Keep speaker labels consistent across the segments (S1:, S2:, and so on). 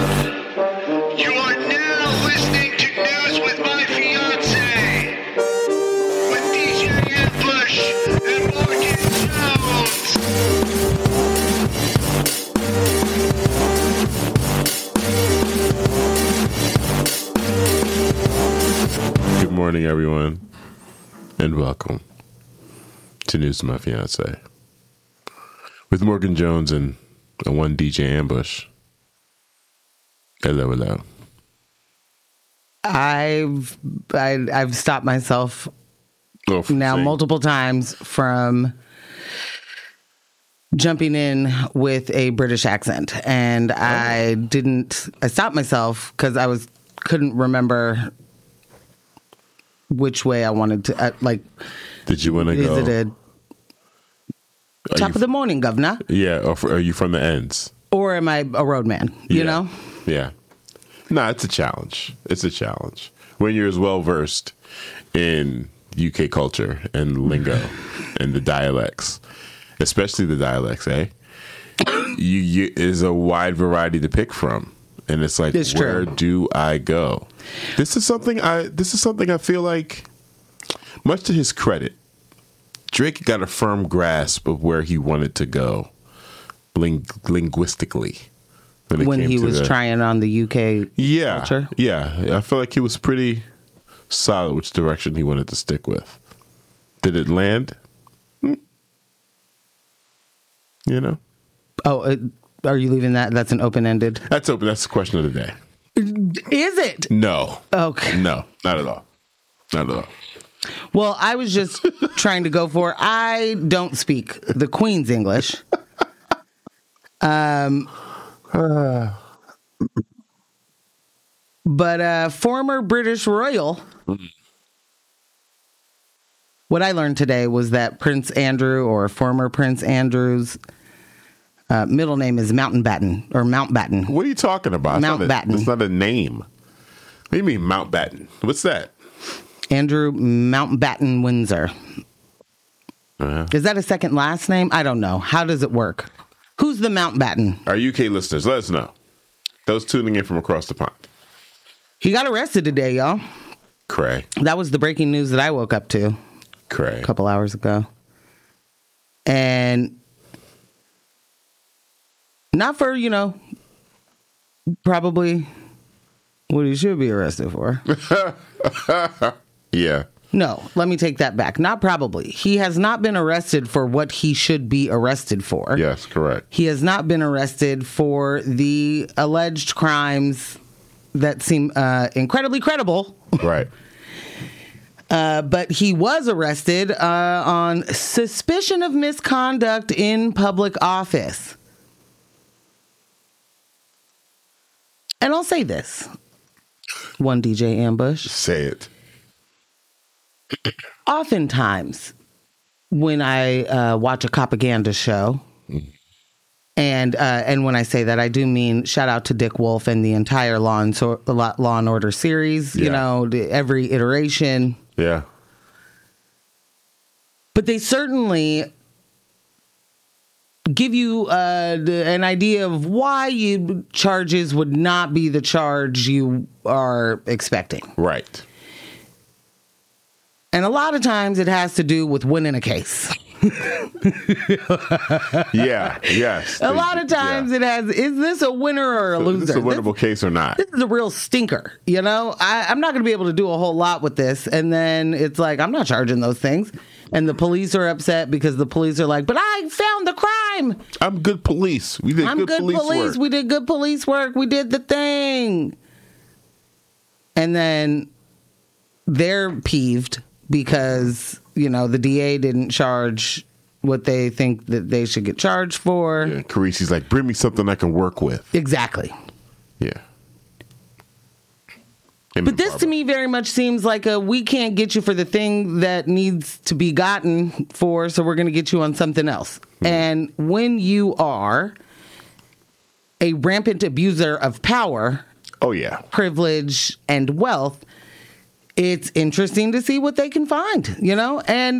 S1: You are now listening to News with My Fiance with DJ Ambush and Morgan Jones.
S2: Good morning, everyone, and welcome to News with My Fiance with Morgan Jones and one DJ Ambush. Hello.
S3: I've stopped myself now multiple times from jumping in with a British accent, and I stopped myself because couldn't remember which way I wanted to
S2: Did you want to go?
S3: Visited top of the morning, governor.
S2: Yeah, or are you from the ends?
S3: Or am I a roadman? You know?
S2: Yeah. No, it's a challenge. It's a challenge. When you're as well versed in UK culture and lingo and the dialects, especially the dialects, you is a wide variety to pick from. And it's like, where do I go? This is something I feel like, much to his credit, Drake got a firm grasp of where he wanted to go linguistically.
S3: When he was trying on the UK culture?
S2: Yeah. I feel like he was pretty solid which direction he wanted to stick with. Did it land? You know?
S3: Oh, are you leaving that? That's an open-ended?
S2: That's open. That's the question of the day.
S3: Is it?
S2: No.
S3: Okay.
S2: No, not at all. Not at all.
S3: Well, I was just trying to go for, I don't speak the Queen's English. But former British royal, what I learned today was that Prince Andrew, or former Prince Andrew's middle name is Mountbatten, or Mountbatten.
S2: What are you talking about?
S3: Mountbatten.
S2: It's not a name. What do you mean Mountbatten? What's that?
S3: Andrew Mountbatten Windsor. Is that a second last name? I don't know. How does it work? Who's the Mountbatten?
S2: Our UK listeners, let us know. Those tuning in from across the pond.
S3: He got arrested today, y'all.
S2: Cray.
S3: That was the breaking news that I woke up to.
S2: Cray.
S3: A couple hours ago. And not for, probably what he should be arrested for.
S2: Yeah.
S3: No, let me take that back. Not probably. He has not been arrested for what he should be arrested for.
S2: Yes, correct.
S3: He has not been arrested for the alleged crimes that seem incredibly credible.
S2: Right.
S3: But he was arrested on suspicion of misconduct in public office. And I'll say this. One DJ Ambush.
S2: Say it.
S3: Oftentimes, when I watch a propaganda show, and when I say that, I do mean shout out to Dick Wolf and the entire Law and Order series.
S2: Yeah.
S3: Every iteration.
S2: Yeah.
S3: But they certainly give you an idea of why charges would not be the charge you are expecting.
S2: Right.
S3: And a lot of times it has to do with winning a case.
S2: Yeah, yes.
S3: A lot of times it has, is this a winner or a loser?
S2: Is this a winnable case or not?
S3: This is a real stinker, I'm not going to be able to do a whole lot with this. And then it's like, I'm not charging those things. And the police are upset because the police are like, but I found the crime.
S2: I'm good police. We did good police work.
S3: We did good police work. We did the thing. And then they're peeved because, the DA didn't charge what they think that they should get charged for.
S2: Yeah, Carisi's like, bring me something I can work with.
S3: Exactly.
S2: Yeah.
S3: But this to me very much seems like we can't get you for the thing that needs to be gotten for, so we're going to get you on something else. Mm-hmm. And when you are a rampant abuser of power, privilege, and wealth, it's interesting to see what they can find, And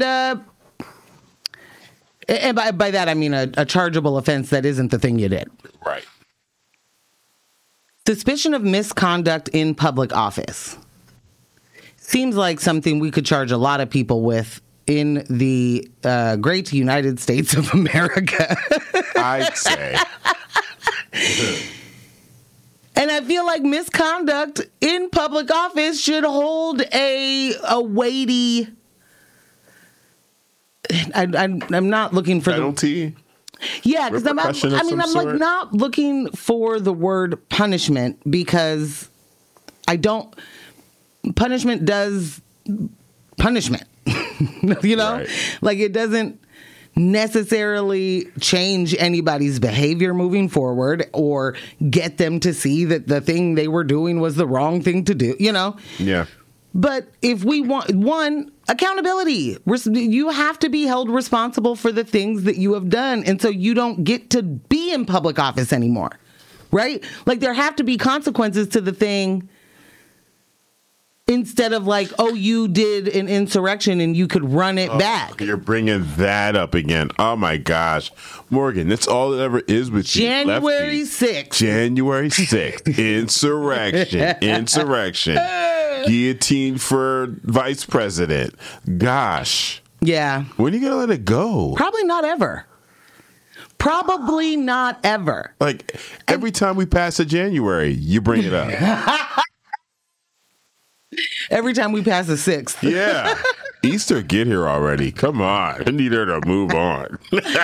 S3: by that, I mean a chargeable offense that isn't the thing you did.
S2: Right.
S3: Suspicion of misconduct in public office. Seems like something we could charge a lot of people with in the great United States of America.
S2: I'd say.
S3: And I feel like misconduct in public office should hold a weighty. I'm not looking for
S2: Penalty?
S3: Yeah, because I'm
S2: Repercussion of some
S3: like
S2: sort?
S3: not looking for the word punishment because I don't. Punishment does punishment, you know,
S2: Right.
S3: like it doesn't necessarily change anybody's behavior moving forward or get them to see that the thing they were doing was the wrong thing to do, you know.
S2: Yeah.
S3: But if we want accountability, you have to be held responsible for the things that you have done. And so you don't get to be in public office anymore, right? Like there have to be consequences to the thing instead of like, oh, you did an insurrection and you could run it back.
S2: You're bringing that up again. Oh my gosh. Morgan, that's all it ever is with
S3: January
S2: you.
S3: 6th.
S2: January 6th. Insurrection. Guillotine for vice president. Gosh.
S3: Yeah.
S2: When are you going to let it go?
S3: Probably not ever. Probably not ever.
S2: Like every time we pass a January, you bring it up.
S3: Every time we pass a 6th.
S2: Yeah. Easter, get here already. Come on. I need her to move on.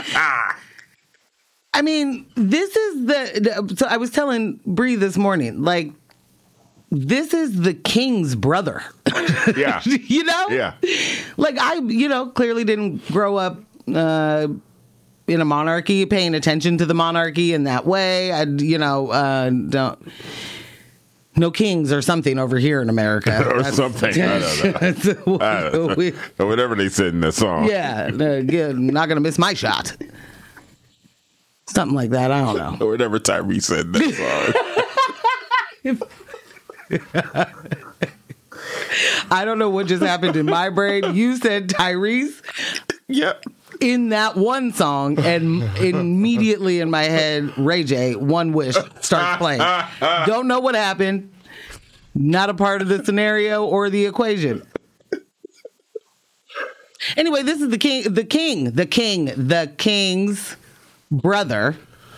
S3: I mean, this is so I was telling Bree this morning, like, this is the king's brother.
S2: Yeah.
S3: You know?
S2: Yeah.
S3: Like, I, clearly didn't grow up in a monarchy, paying attention to the monarchy in that way. I, don't. No kings or something over here in America.
S2: Or something. I don't know. Or whatever they said in the song.
S3: Yeah. Not going to miss my shot. Something like that. I don't know.
S2: Or whatever Tyrese said in that song.
S3: I don't know what just happened in my brain. You said Tyrese.
S2: Yep.
S3: In that one song, and immediately in my head, Ray J, One Wish starts playing. Don't know what happened. Not a part of the scenario or the equation. Anyway, this is the king's brother.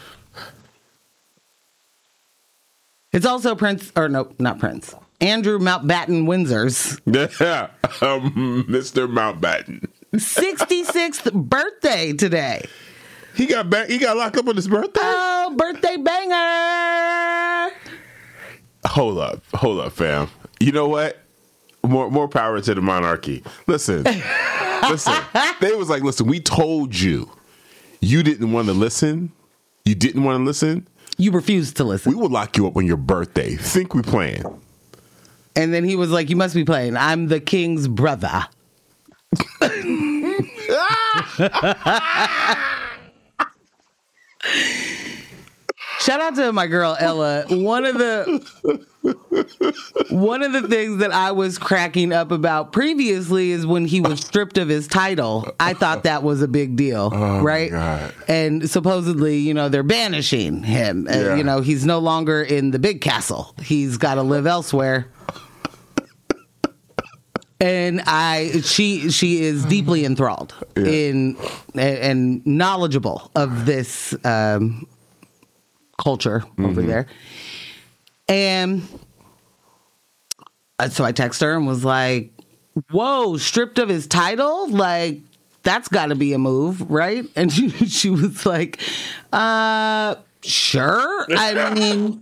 S3: It's also Prince, or no, not Prince. Andrew Mountbatten Windsor's.
S2: Yeah. Mr. Mountbatten.
S3: 66th birthday today.
S2: He got locked up on his birthday?
S3: Oh, birthday banger.
S2: Hold up, fam. You know what? More power to the monarchy. Listen. They was like, listen, we told you. You didn't want to listen. You didn't want to listen.
S3: You refused to listen.
S2: We will lock you up on your birthday. Think we playing.
S3: And then he was like, you must be playing. I'm the king's brother. Shout out to my girl Ella. One of the things that I was cracking up about previously is when he was stripped of his title. I thought that was a big deal, right?
S2: God.
S3: And supposedly, they're banishing him.
S2: Yeah.
S3: He's no longer in the big castle. He's got to live elsewhere. And she is deeply enthralled in and knowledgeable of this culture over there. And so I texted her and was like, whoa, stripped of his title? Like, that's got to be a move, right? And she was like, sure. I mean...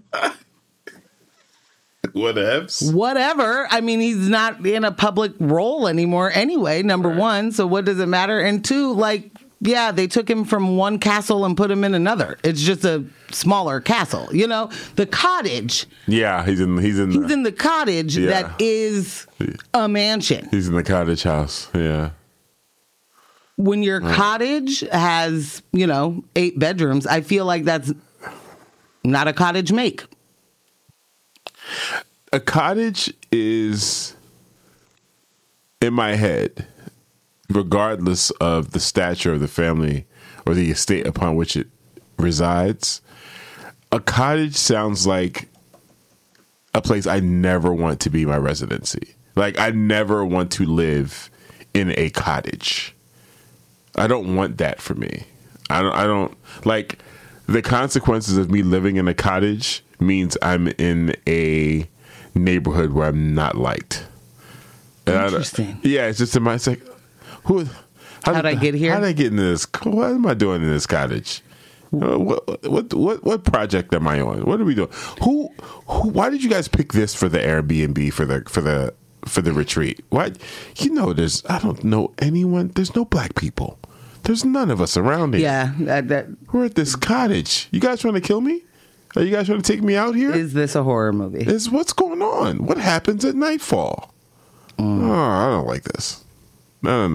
S3: Whatever. I mean, he's not in a public role anymore anyway, number one. So what does it matter? And two, like, yeah, they took him from one castle and put him in another. It's just a smaller castle, the cottage.
S2: Yeah, he's in
S3: the cottage that is a mansion.
S2: He's in the cottage house. Yeah.
S3: When your cottage has, 8 bedrooms, I feel like that's not a cottage make.
S2: A cottage is, in my head, regardless of the stature of the family or the estate upon which it resides, a cottage sounds like a place I never want to be my residency. Like, I never want to live in a cottage. I don't want that for me. I don't like the consequences of me living in a cottage means I'm in a neighborhood where I'm not liked.
S3: Interesting.
S2: Yeah, it's just in my, it's like, how did I get here? How did I get into this? What am I doing in this cottage? What project am I on? What are we doing? Who why did you guys pick this for the Airbnb for the retreat? Why? I don't know anyone. There's no black people. There's none of us around here.
S3: Yeah,
S2: we're at this cottage. You guys trying to kill me? Are you guys trying to take me out here?
S3: Is this a horror movie?
S2: What's going on? What happens at nightfall? Oh, I don't like this. No.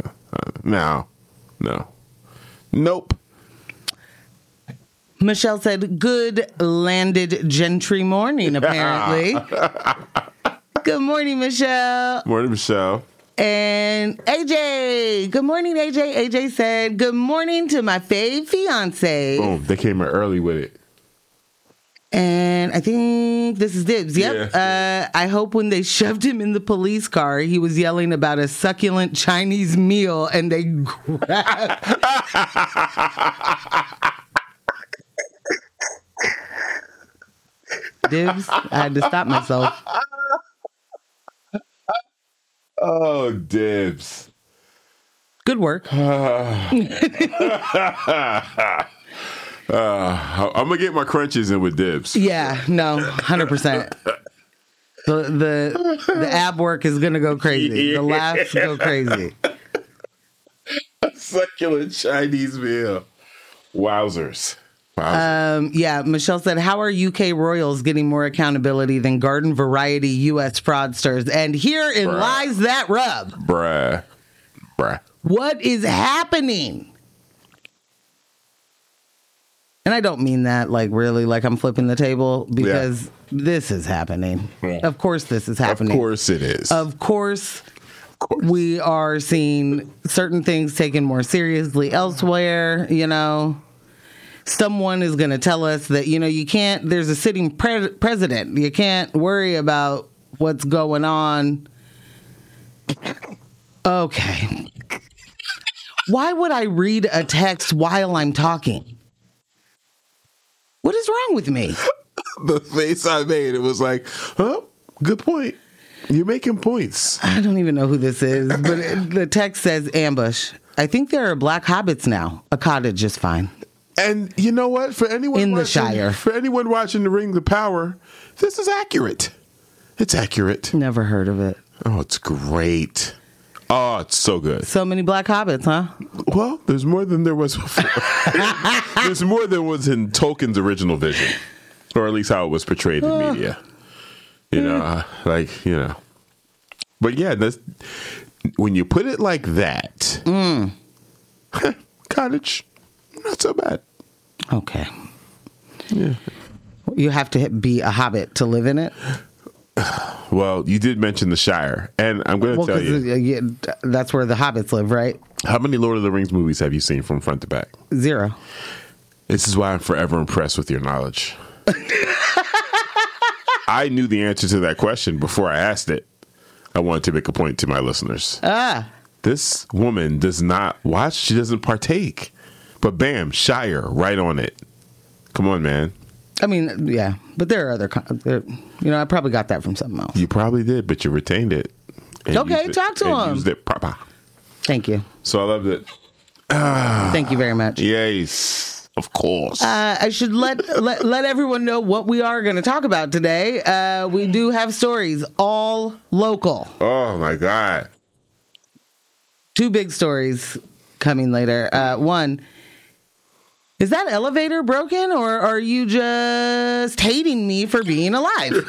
S2: Nope.
S3: Michelle said, good landed gentry morning, apparently. Good morning, Michelle.
S2: Morning, Michelle.
S3: And AJ. Good morning, AJ. AJ said, good morning to my fave fiance.
S2: Boom. They came in early with it.
S3: And I think this is Dibs. Yep. Yeah. I hope when they shoved him in the police car, he was yelling about a succulent Chinese meal and they grabbed. Dibs. I had to stop myself.
S2: Oh, Dibs.
S3: Good work.
S2: I'm gonna get my crunches in with Dibs.
S3: Yeah, no, 100%. The ab work is gonna go crazy.
S2: Yeah.
S3: The laughs go crazy.
S2: Succulent Chinese meal. Wowzers.
S3: Yeah, Michelle said, how are UK royals getting more accountability than garden variety US fraudsters? And herein lies that rub.
S2: Bruh.
S3: What is happening? And I don't mean that like really like I'm flipping the table because this is happening. Yeah. Of course this is happening.
S2: Of course it is.
S3: Of course we are seeing certain things taken more seriously elsewhere, Someone is going to tell us that, you can't, there's a sitting president. You can't worry about what's going on. Okay. Why would I read a text while I'm talking? What is wrong with me?
S2: The face I made, it was like, good point. You're making points.
S3: I don't even know who this is, but the text says ambush. I think there are black hobbits now. A cottage is fine.
S2: And you know what? For anyone
S3: in the
S2: watching,
S3: Shire,
S2: for anyone watching The Ring of Power, this is accurate. It's accurate.
S3: Never heard of it.
S2: Oh, it's great. Oh, it's so good.
S3: So many black hobbits, huh?
S2: Well, there's more than there was before. There's more than was in Tolkien's original vision, or at least how it was portrayed in media. But yeah, that's when you put it like that. Cottage. Not so bad.
S3: Okay.
S2: Yeah.
S3: You have to be a hobbit to live in it?
S2: Well, you did mention the Shire, and I'm going to tell you.
S3: That's where the hobbits live, right?
S2: How many Lord of the Rings movies have you seen from front to back?
S3: 0.
S2: This is why I'm forever impressed with your knowledge. I knew the answer to that question before I asked it. I wanted to make a point to my listeners. This woman does not watch. She doesn't partake. But bam, Shire, right on it. Come on, man.
S3: I mean, yeah, but there are other, I probably got that from something else.
S2: You probably did, but you retained it.
S3: Okay, talk to him.
S2: Used it proper.
S3: Thank you.
S2: So I loved it.
S3: Thank you very much.
S2: Yes, of course.
S3: I should let everyone know what we are going to talk about today. We do have stories, all local.
S2: Oh my God.
S3: 2 big stories coming later. One. Is that elevator broken, or are you just hating me for being alive?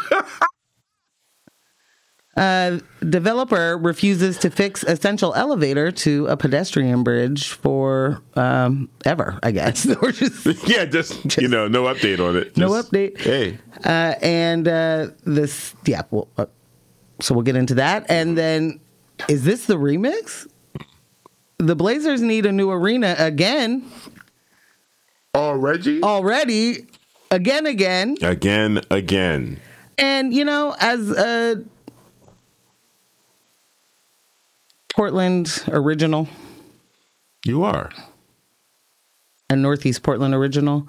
S3: Developer refuses to fix essential elevator to a pedestrian bridge for ever, I guess. Or just,
S2: no update on it.
S3: No update.
S2: Hey.
S3: So we'll get into that. And then, is this the remix? The Blazers need a new arena again.
S2: Already?
S3: Again. And, as a Portland original,
S2: You are.
S3: a Northeast Portland original,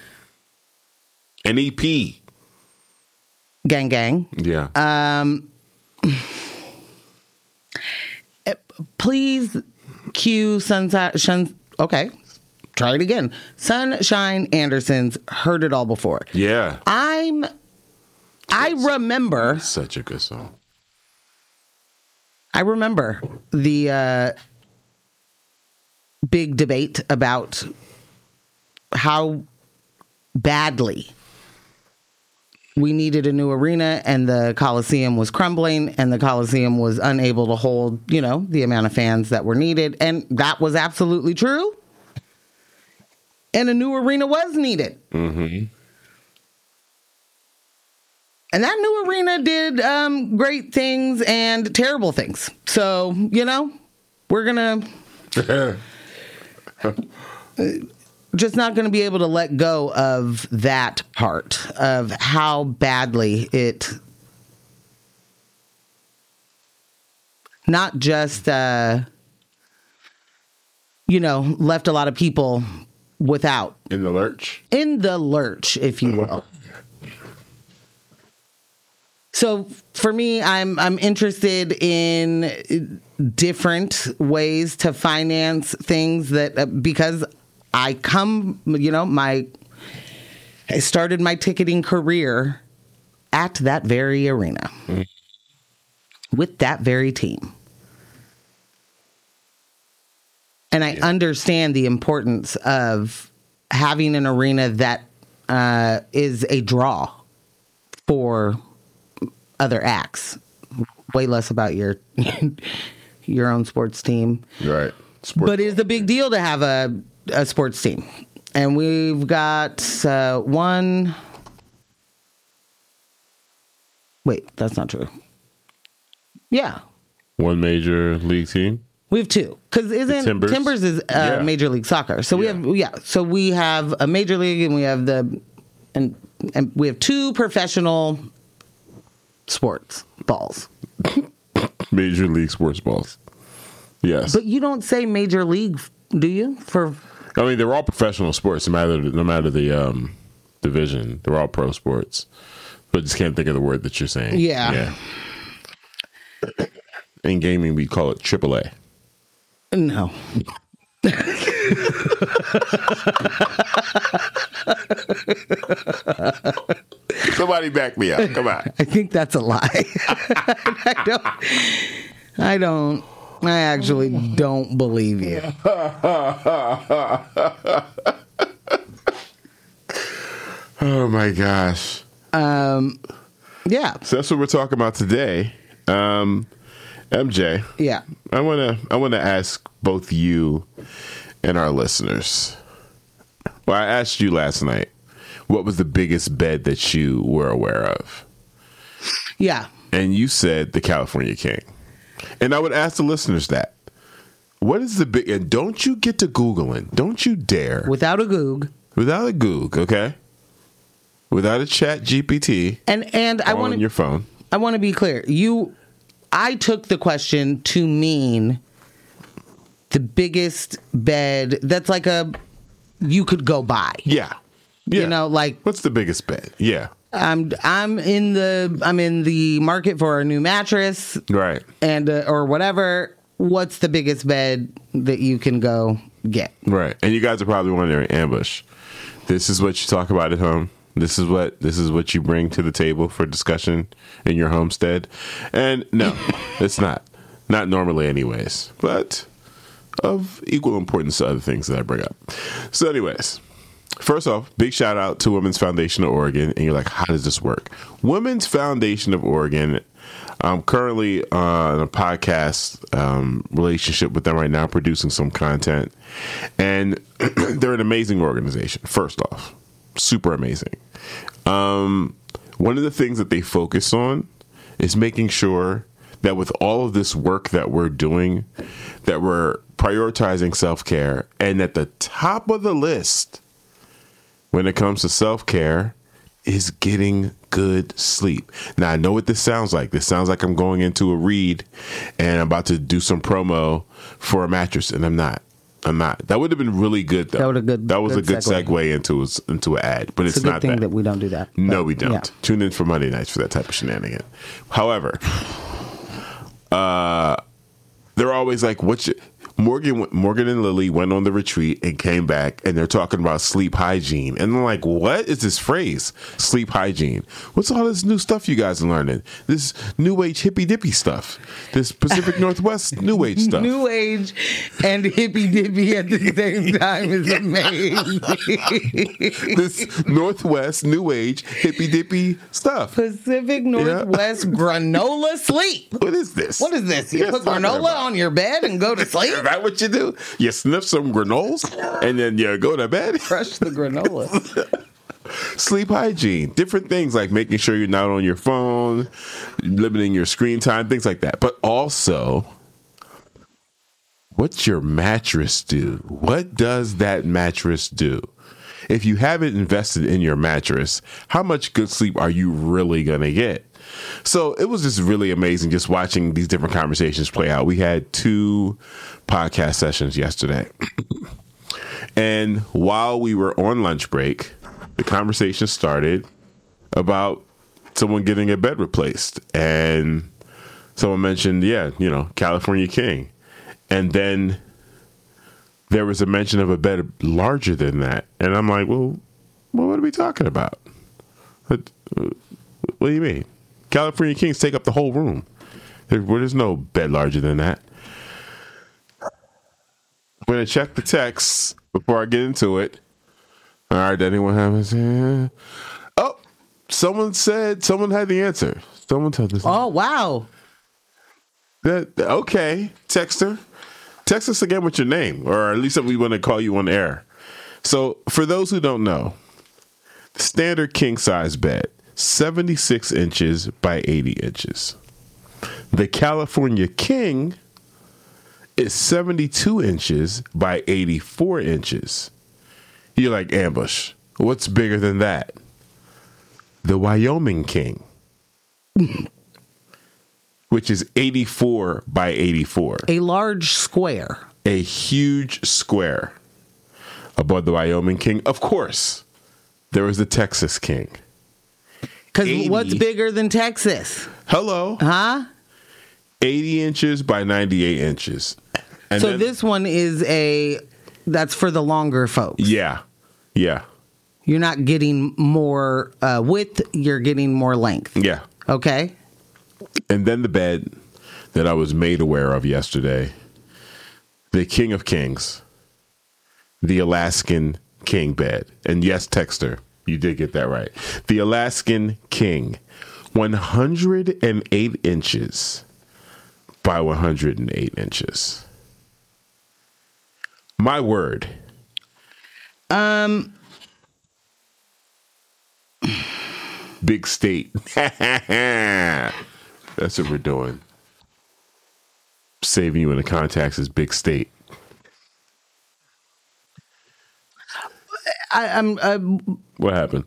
S2: NEP.
S3: gang, gang,
S2: Yeah.
S3: please cue Sunshine. Okay, try it again. Sunshine Anderson's Heard It All Before.
S2: Yeah.
S3: I remember
S2: Such a good song.
S3: the big debate about how badly we needed a new arena, and the Coliseum was crumbling, and the Coliseum was unable to hold, the amount of fans that were needed. And that was absolutely true. And a new arena was needed.
S2: Mm-hmm.
S3: And that new arena did great things and terrible things. So, we're going to just not going to be able to let go of that part of how badly it not just, left a lot of people without.
S2: In the lurch.
S3: In the lurch, if you will. So for me, I'm interested in different ways to finance things that because I started my ticketing career at that very arena with that very team. And I understand the importance of having an arena that is a draw for other acts. Way less about your own sports team.
S2: Right.
S3: But it is a big deal to have a sports team. And we've got one. Wait, that's not true. Yeah.
S2: One major league team.
S3: We have two. Because Timbers is Major League Soccer. So we have a major league, and we have and we have two professional sports balls.
S2: Major league sports balls. Yes.
S3: But you don't say major league, do you?
S2: They're all professional sports, no matter the division. They're all pro sports. But just can't think of the word that you're saying.
S3: Yeah.
S2: In gaming, we call it AAA.
S3: No.
S2: Somebody back me up. Come on.
S3: I think that's a lie. I actually don't believe you.
S2: Oh my gosh.
S3: Yeah.
S2: So that's what we're talking about today. MJ.
S3: Yeah.
S2: I wanna ask both you and our listeners. Well, I asked you last night, what was the biggest bed that you were aware of?
S3: Yeah.
S2: And you said the California King. And I would ask the listeners that. What is the big... And don't you get to Googling. Don't you dare.
S3: Without a Goog.
S2: Without a Goog, okay? Without a chat GPT.
S3: And I want
S2: on your phone.
S3: I want to be clear. I took the question to mean the biggest bed that's like you could go buy.
S2: Yeah.
S3: What's
S2: the biggest bed? Yeah.
S3: I'm in the market for a new mattress.
S2: Right.
S3: And or whatever. What's the biggest bed that you can go get?
S2: Right. And you guys are probably wondering, Ambush, this is what you talk about at home. This is what you bring to the table for discussion in your homestead. And no, it's not. Not normally anyways, but of equal importance to other things that I bring up. So anyways, first off, big shout out to Women's Foundation of Oregon. And you're like, how does this work? Women's Foundation of Oregon, I'm currently on a podcast relationship with them right now, producing some content. And they're an amazing organization, first off. Super amazing. One of the things that they focus on is making sure that with all of this work that we're doing, that we're prioritizing self-care, and at the top of the list when it comes to self-care is getting good sleep. Now, I know what this sounds like. This sounds like I'm going into a read and I'm about to do some promo for a mattress, and I'm not. That would have been really good, though. That was a good segue into an ad, but it's not that.
S3: It's a good thing that we don't do that.
S2: No, we don't.
S3: Yeah.
S2: Tune in for Monday nights for that type of shenanigan. However, they're always like, Morgan and Lily went on the retreat and came back, and they're talking about sleep hygiene. And I'm like, what is this phrase? Sleep hygiene. What's all this new stuff you guys are learning? This new age hippy dippy stuff. This Pacific Northwest new age stuff.
S3: New age and hippy dippy at the same time is amazing.
S2: This Northwest new age hippy dippy stuff.
S3: Pacific Northwest granola sleep.
S2: What is this?
S3: You put granola on your bed and go to sleep?
S2: Is that what you do? You sniff some granolas and then you go to bed?
S3: Crush the granola.
S2: Sleep hygiene, different things like making sure you're not on your phone, limiting your screen time, things like that. But also, what's your mattress do? What does that mattress do? If you haven't invested in your mattress, how much good sleep are you really going to get? So it was just really amazing just watching these different conversations play out. We had 2 podcast sessions yesterday. And while we were on lunch break, the conversation started about someone getting a bed replaced. And someone mentioned, California King. And then there was a mention of a bed larger than that. And I'm like, well what are we talking about? What do you mean? California Kings take up the whole room. There's no bed larger than that. I'm going to check the text before I get into it. All right, did anyone have it? Oh, someone had the answer. Someone told us.
S3: Oh, wow.
S2: Okay, texter. Text us again with your name, or at least we want to call you on air. So, for those who don't know, standard king size bed, 76 inches by 80 inches. The California King is 72 inches by 84 inches. You're like, Ambush, what's bigger than that? The Wyoming King, which is 84 by 84.
S3: A large square.
S2: A huge square. Above the Wyoming King, of course, there was the Texas King.
S3: Because what's bigger than Texas?
S2: Hello.
S3: Huh?
S2: 80 inches by 98 inches. And
S3: so this one is that's for the longer folks.
S2: Yeah. Yeah.
S3: You're not getting more width, you're getting more length.
S2: Yeah.
S3: Okay.
S2: And then the bed that I was made aware of yesterday, the King of Kings, the Alaskan King bed. And yes, texter, you did get that right. The Alaskan King, 108 inches by 108 inches. My word. Big state. That's what we're doing. Saving you in the contacts is big state. What happened?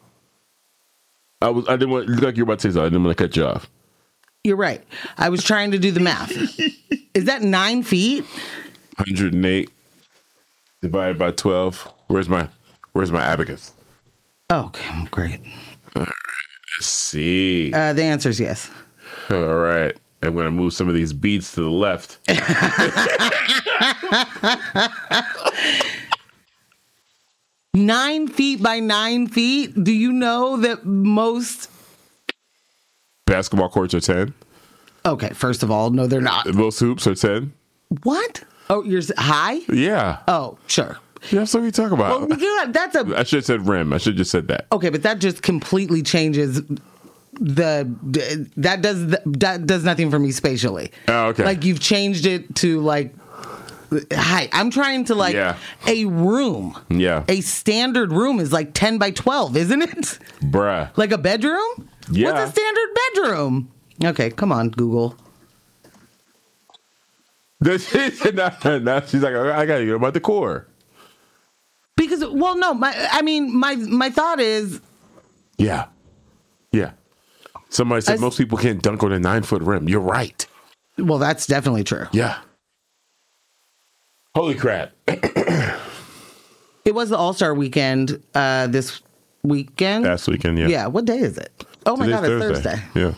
S2: I didn't want. Look like you were about to say something. I didn't want to cut you off.
S3: You're right. I was trying to do the math. Is that 9 feet?
S2: 108 divided by 12. Where's my abacus?
S3: Oh, okay, great.
S2: All right, let's see.
S3: The answer is yes.
S2: All right. I'm going to move some of these beads to the left.
S3: 9 feet by 9 feet. Do you know that most
S2: basketball courts are 10?
S3: Okay, first of all, no, they're not.
S2: Most hoops are 10?
S3: What? Oh, you're high?
S2: Yeah.
S3: Oh, sure.
S2: Yeah, that's what we talk about.
S3: Well, yeah,
S2: I should have said rim. I should have just said that.
S3: Okay, but that just completely changes that does nothing for me spatially.
S2: Oh, okay.
S3: Like you've changed it to like height. I'm trying to a room.
S2: Yeah.
S3: A standard room is like 10 by 12, isn't it?
S2: Bruh.
S3: Like a bedroom?
S2: Yeah.
S3: What's a standard bedroom? Okay, come on, Google.
S2: Now she's like, I gotta get about the core.
S3: Because, well, no, my thought is,
S2: yeah, Yeah. Somebody said
S3: As-
S2: most people can't dunk on a 9-foot rim. You're right.
S3: Well, that's definitely true.
S2: Yeah. Holy crap.
S3: It was the All-Star weekend this weekend.
S2: Last weekend, yeah.
S3: Yeah. What day is it? Oh my
S2: Today's
S3: God, it's Thursday.
S2: Yeah.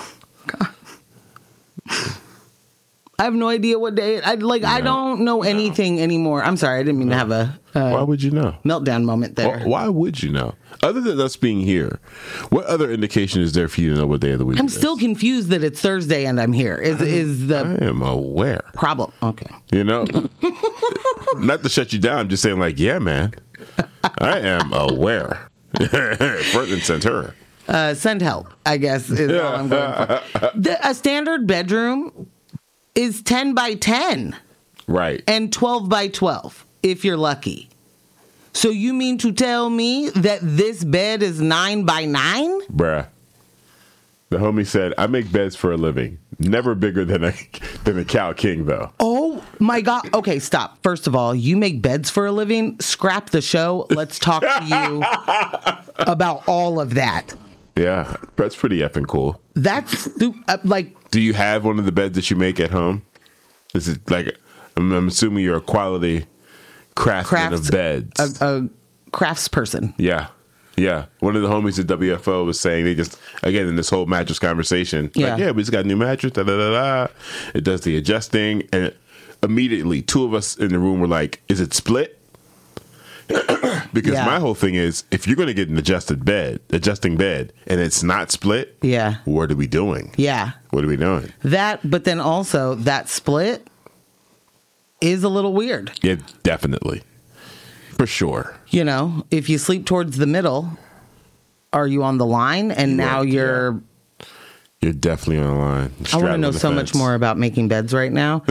S3: I have no idea what day. I don't know anything anymore. I'm sorry, I didn't mean to have a
S2: Why would you know?
S3: meltdown moment there.
S2: Why would you know? Other than us being here, what other indication is there for you to know what day of the week
S3: I'm
S2: it is?
S3: still confused that it's Thursday and I'm here. Is the
S2: I am aware.
S3: problem? Okay.
S2: You know? Not to shut you down, I'm just saying, like, yeah, man. I am aware. Front and center.
S3: Send help, I guess, is all I'm going for. A standard bedroom is 10 by 10
S2: Right.
S3: and 12 by 12, if you're lucky. So you mean to tell me that this bed is 9 by 9?
S2: Bruh. The homie said, I make beds for a living. Never bigger than a cow king, though.
S3: Oh my God. Okay, stop. First of all, you make beds for a living? Scrap the show. Let's talk to you about all of that.
S2: Yeah, that's pretty effing cool.
S3: That's like,
S2: Do you have one of the beds that you make at home? Is it like, I'm assuming you're a quality craftsman of beds.
S3: a craftsperson.
S2: Yeah. Yeah. One of the homies at WFO was saying they just, again, in this whole mattress conversation,
S3: Yeah.
S2: like, yeah, we just got a new mattress, da da da da. It does the adjusting. And immediately, two of us in the room were like, is it split? Because
S3: Yeah.
S2: my whole thing is, if you're going to get an adjusting bed, and it's not split,
S3: Yeah.
S2: what are we doing?
S3: Yeah.
S2: What are we doing?
S3: That, but then also that split is a little weird.
S2: Yeah, definitely. For sure.
S3: You know, if you sleep towards the middle, are you on the line? And now you're.
S2: You're definitely on the line.
S3: I want to know so much more about making beds right now.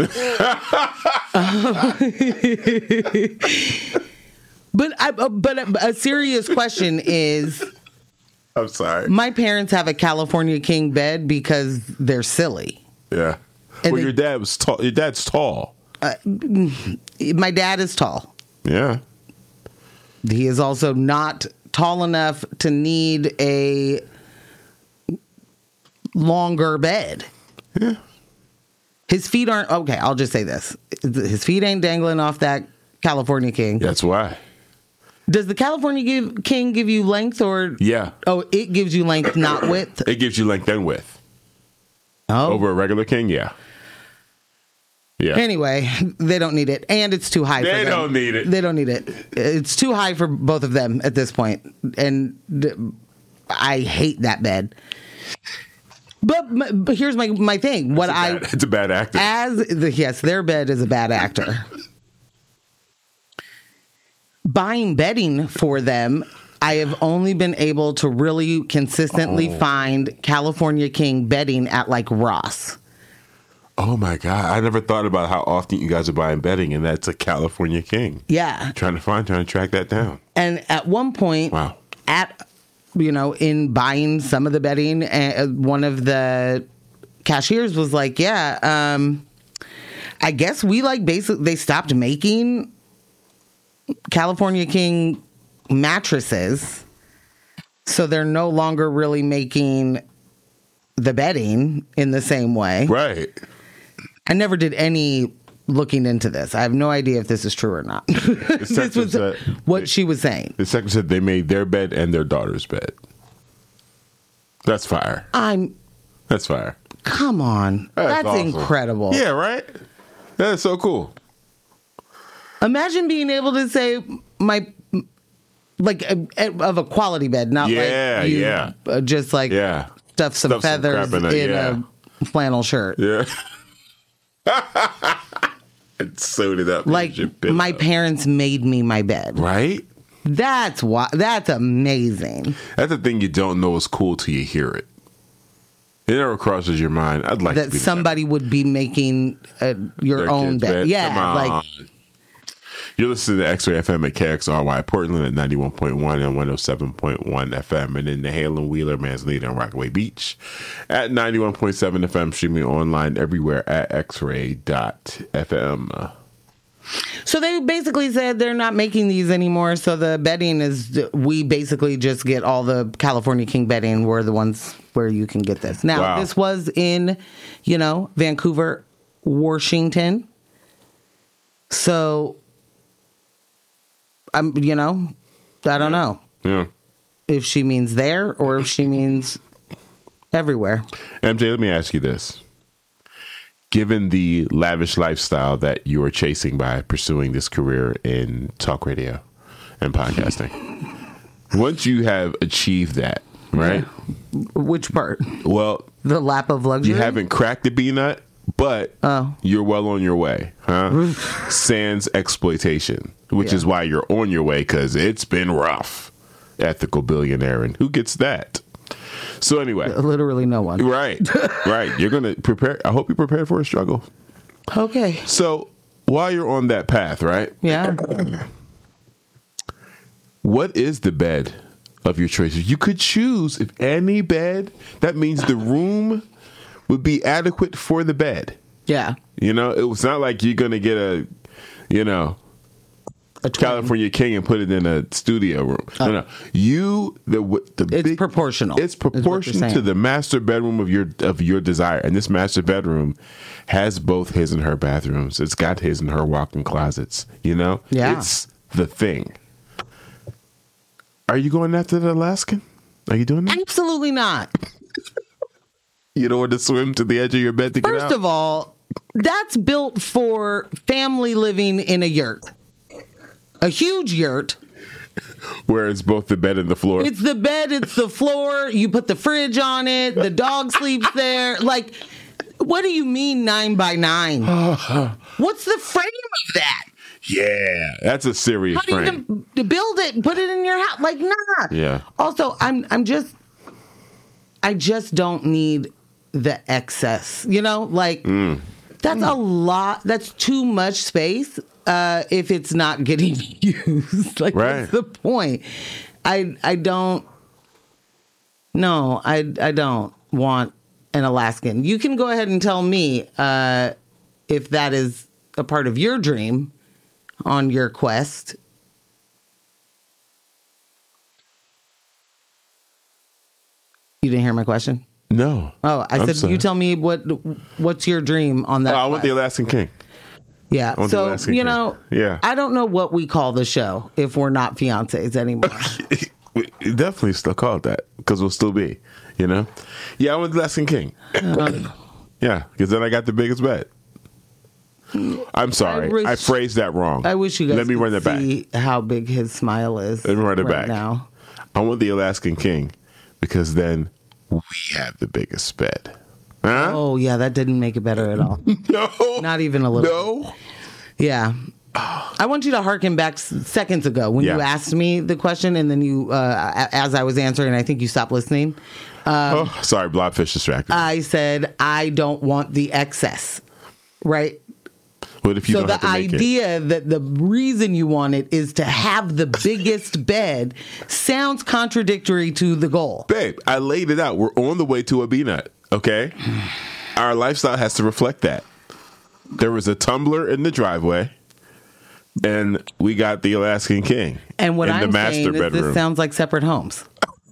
S3: But a serious question is,
S2: I'm sorry.
S3: my parents have a California King bed because they're silly.
S2: Yeah.
S3: And
S2: Well,
S3: they-
S2: your dad was tall. Your dad's tall.
S3: My dad is tall.
S2: Yeah.
S3: He is also not tall enough to need a longer bed.
S2: Yeah.
S3: His feet aren't, okay, I'll just say this. His feet ain't dangling off that California King.
S2: That's why.
S3: Does the California King give you length or?
S2: Yeah.
S3: Oh, it gives you length, not width?
S2: It gives you length and width.
S3: Oh.
S2: Over a regular king, yeah. Yeah.
S3: Anyway, they don't need it. And it's too high for them.
S2: They don't need it.
S3: They don't need it. It's too high for both of them at this point. And I hate that bed. But here's my thing.
S2: It's a bad actor.
S3: Yes, their bed is a bad actor. Buying bedding for them, I have only been able to really consistently find California King bedding at like Ross.
S2: Oh my God. I never thought about how often you guys are buying bedding, and that's a California king.
S3: Yeah.
S2: Trying to track that down.
S3: And at one point,
S2: Wow.
S3: in buying some of the bedding, one of the cashiers was like, yeah, I guess we they stopped making California King mattresses. So they're no longer really making the bedding in the same way.
S2: Right.
S3: I never did any looking into this. I have no idea if this is true or not. This was what she was saying.
S2: The second said they made their bed and their daughter's bed. That's fire. That's fire.
S3: Come on. That's
S2: awesome.
S3: incredible.
S2: Yeah, right? That's so cool.
S3: Imagine being able to say of a quality bed, not just like stuff some feathers in a flannel shirt.
S2: Yeah. And sewed it up.
S3: Like my parents made me my bed.
S2: Right?
S3: That's amazing.
S2: That's the thing you don't know is cool till you hear it. It never crosses your mind. I'd like
S3: That
S2: to be
S3: somebody would be making your
S2: their
S3: own
S2: kid's
S3: bed. Yeah,
S2: Come on. You're listening to X-Ray FM at KXRY Portland at 91.1 and 107.1 FM, and in the Halen Wheeler, Manzanita, and Rockaway Beach at 91.7 FM, streaming online everywhere at xray.fm.
S3: So they basically said they're not making these anymore. So the bedding is, we basically just get all the California King bedding. We're the ones where you can get this. Now,
S2: Wow.
S3: this was in, Vancouver, Washington. So, I don't know
S2: Yeah.
S3: if she means there or if she means everywhere.
S2: MJ, let me ask you this. Given the lavish lifestyle that you are chasing by pursuing this career in talk radio and podcasting, once you have achieved that, right?
S3: Which part?
S2: Well,
S3: The lap of luxury?
S2: you haven't cracked the B-nut, but you're well on your way, huh? Sans exploitation, which is why you're on your way, because it's been rough. Ethical billionaire, and who gets that? So anyway,
S3: Literally no one.
S2: right. You're going to prepare. I hope you're prepared for a struggle.
S3: Okay.
S2: So while you're on that path, right?
S3: Yeah.
S2: What is the bed of your choices? You could choose if any bed. That means the room would be adequate for the bed.
S3: Yeah.
S2: It was not like you're going to get a
S3: A twin.
S2: California King and put it in a studio room. No.
S3: It's proportional.
S2: It's
S3: is what you're
S2: proportional to
S3: saying.
S2: the master bedroom of your desire, and this master bedroom has both his and her bathrooms. It's got his and her walk-in closets.
S3: Yeah.
S2: It's the thing. Are you going after the Alaskan? Are you doing that?
S3: Absolutely not.
S2: You don't want to swim to the edge of your bed to get out?
S3: First of all, that's built for family living in a yurt. A huge yurt.
S2: Where it's both the bed and the floor.
S3: It's the bed, it's the floor. You put the fridge on it. The dog sleeps there. Like, what do you mean 9 by 9? What's the frame of that?
S2: Yeah, that's a serious
S3: How do you
S2: frame.
S3: to build it and put it in your house? Like, nah.
S2: Yeah.
S3: Also, I just don't need the excess. That's a lot. That's too much space. If it's not getting used,
S2: Right.
S3: What's the point? I don't want an Alaskan. You can go ahead and tell me if that is a part of your dream on your quest. You didn't hear my question?
S2: No.
S3: Oh, I
S2: I'm
S3: said,
S2: sorry.
S3: you tell me what's your dream on that
S2: I want the
S3: quest?
S2: Alaskan King.
S3: Yeah.
S2: want the
S3: So,
S2: Alaskan King. Yeah.
S3: I don't know what we call the show if we're not fiancés anymore.
S2: We definitely still call it that because we'll still be, Yeah, I want the Alaskan King. Yeah, because then I got the biggest bed. I'm sorry. I phrased that wrong.
S3: I wish you guys
S2: Let me run
S3: could
S2: it back.
S3: see how big his smile is.
S2: Let me run it
S3: right
S2: back.
S3: now.
S2: I want the Alaskan King because then we have the biggest bed. Huh?
S3: Oh, yeah, that didn't make it better at all.
S2: No.
S3: Not even a little.
S2: No.
S3: Yeah. I want you to hearken back seconds ago when you
S2: Yeah.
S3: asked me the question, and then you, as I was answering, I think you stopped listening.
S2: Sorry, Blobfish distracted.
S3: I said, I don't want the excess, right?
S2: What if you
S3: So
S2: don't
S3: the
S2: have to make it?
S3: idea that the reason you want it is to have the biggest bed sounds contradictory to the goal.
S2: Babe, I laid it out. We're on the way to a B-nut, okay? Our lifestyle has to reflect that. There was a tumbler in the driveway, and we got the Alaskan King
S3: And what
S2: in the
S3: I'm
S2: master
S3: saying is
S2: bedroom.
S3: this sounds like separate homes.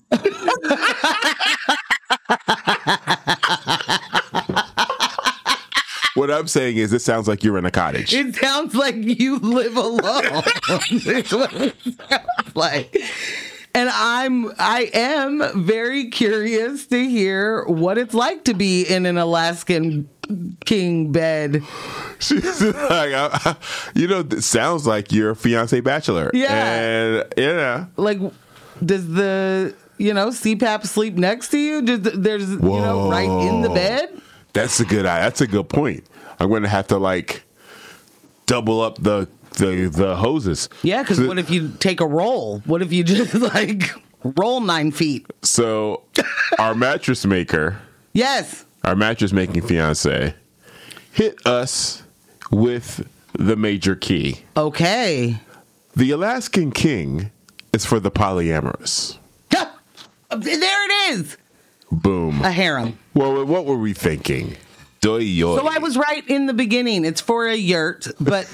S2: What I'm saying is, it sounds like you're in a cottage.
S3: It sounds like you live alone. It's what it sounds like. And I am very curious to hear what it's like to be in an Alaskan king bed.
S2: She's like, it sounds like you're a fiance bachelor.
S3: Yeah.
S2: And,
S3: Like, does the, CPAP sleep next to you? There's, right in the bed?
S2: that's a good point. I'm going to have to, double up the hoses.
S3: Yeah, because what if you take a roll? What if you just, roll 9 feet?
S2: So, our mattress maker...
S3: Yes.
S2: Our mattress making fiance hit us with the major key.
S3: Okay.
S2: The Alaskan King is for the polyamorous.
S3: There it is.
S2: Boom.
S3: A harem.
S2: Well, what were we thinking? Yo.
S3: So I was right in the beginning. It's for a yurt, but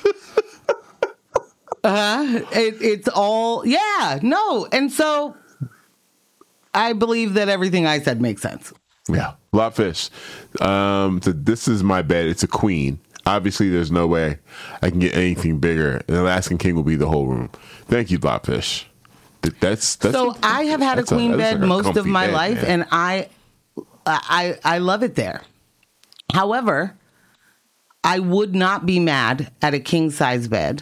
S3: it's all no. And so I believe that everything I said makes sense.
S2: Yeah, Blobfish. This is my bed. It's a queen. Obviously, there's no way I can get anything bigger. An Alaskan king will be the whole room. Thank you, Blobfish. That's
S3: so I have had a queen bed most of my life,
S2: man.
S3: and I love it there. However, I would not be mad at a king size bed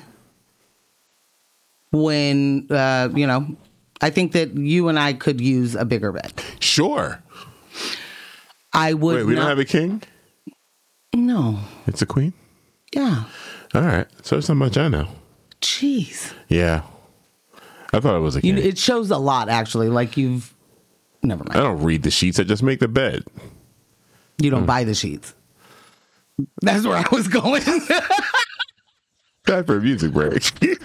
S3: when I think that you and I could use a bigger bed.
S2: Sure.
S3: I would.
S2: Wait, we don't have a king?
S3: No.
S2: It's a queen?
S3: Yeah.
S2: All right. So it's not much I know.
S3: Jeez.
S2: Yeah. I thought it was a king.
S3: It shows a lot, actually. Like never mind.
S2: I don't read the sheets. I just make the bed.
S3: You don't buy the sheets. That's where I was going.
S2: Time for a music break.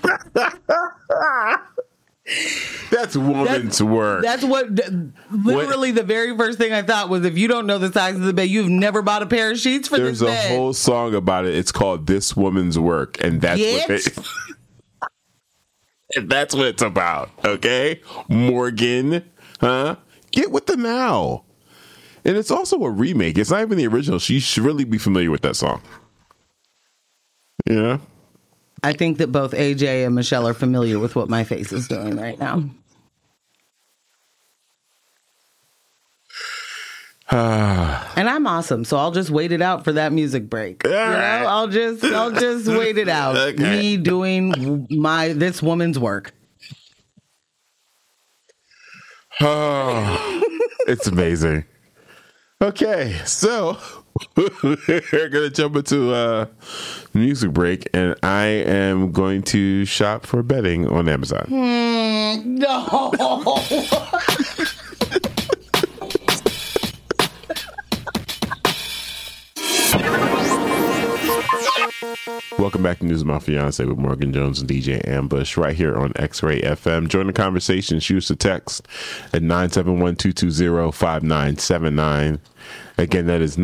S2: That's woman's work.
S3: That's what literally the very first thing I thought was, if you don't know the size of the bed, you've never bought a pair of sheets for
S2: There's
S3: this bed.
S2: There's a whole song about it. It's called This Woman's Work. And that's and that's what it's about. Okay? Morgan. Huh? Get with the now. And it's also a remake. It's not even the original. She should really be familiar with that song. Yeah.
S3: I think that both AJ and Michelle are familiar with what my face is doing right now. And I'm awesome, so I'll just wait it out for that music break.
S2: Right.
S3: I'll just wait it out. Okay. Me doing this woman's work.
S2: Oh, it's amazing. Okay, so we're gonna jump into music break, and I am going to shop for bedding on Amazon.
S3: No.
S2: Welcome back to News of My Fiance with Morgan Jones and DJ Ambush right here on X-Ray FM. Join the conversation. Shoot us a text at 971-220-5979. Again, that is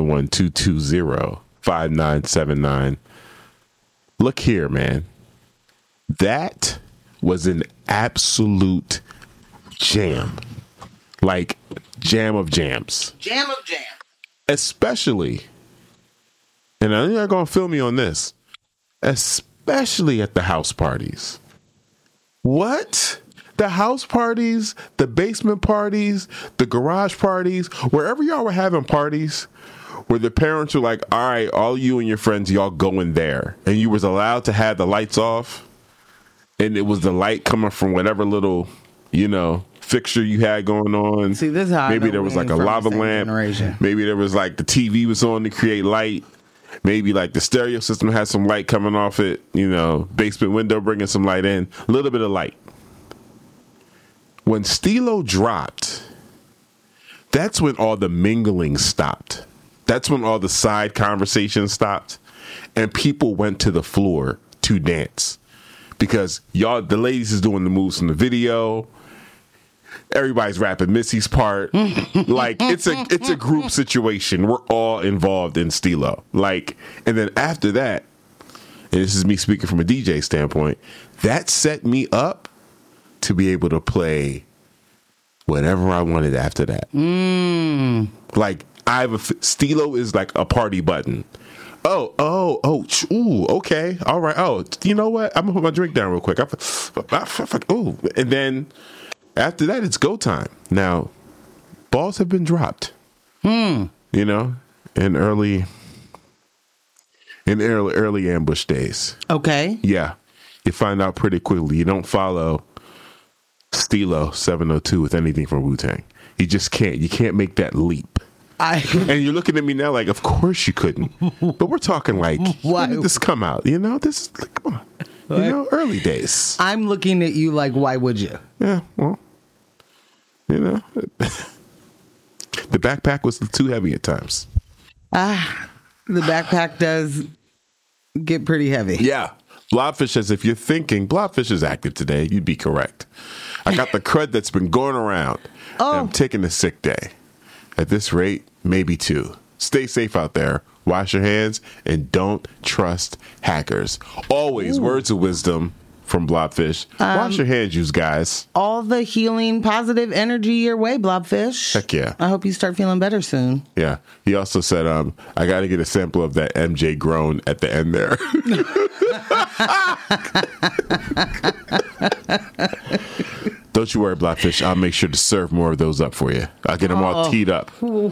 S2: 971-220-5979. Look here, man. That was an absolute jam. Like, jam of jams.
S3: Jam of jam.
S2: Especially, and I know you're going to feel me on this, especially at the house parties. What? The house parties, the basement parties, the garage parties, wherever y'all were having parties, where the parents were like, all right, all you and your friends, y'all go in there. And you was allowed to have the lights off. And it was the light coming from whatever little, fixture you had going on.
S3: See, this is how
S2: maybe there was like a lava lamp. Generation. Maybe there was like the TV was on to create light. Maybe like the stereo system had some light coming off it. Basement window bringing some light in. A little bit of light. When Stilo dropped, that's when all the mingling stopped. That's when all the side conversations stopped. And people went to the floor to dance. Because the ladies is doing the moves from the video. Everybody's rapping Missy's part. Like, it's a group situation. We're all involved in Stilo. Like, and then after that, and this is me speaking from a DJ standpoint, that set me up to be able to play whatever I wanted after that. Like, Stilo is like a party button. Ooh, okay, all right. Oh, you know what? I'm gonna put my drink down real quick. Ooh, and then after that, it's go time. Now, balls have been dropped. In early ambush days.
S3: Okay.
S2: Yeah, you find out pretty quickly. You don't follow Stilo 702 with anything from Wu-Tang. You just can't. You can't make that leap. And you're looking at me now like, of course you couldn't. But we're talking like, when did this come out? This is like, come on. Early days.
S3: I'm looking at you like, why would you?
S2: Yeah, well, the backpack was too heavy at times.
S3: The backpack does get pretty heavy.
S2: Yeah. Blobfish says, if you're thinking Blobfish is active today, you'd be correct. I got the crud that's been going around.
S3: Oh.
S2: I'm taking a sick day. At this rate, maybe 2. Stay safe out there. Wash your hands and don't trust hackers. Always words of wisdom from Blobfish. Wash your hands, you guys.
S3: All the healing, positive energy your way, Blobfish.
S2: Heck yeah.
S3: I hope you start feeling better soon.
S2: Yeah. He also said, I got to get a sample of that MJ groan at the end there. Don't you worry, Blackfish. I'll make sure to serve more of those up for you. I'll get them all teed up.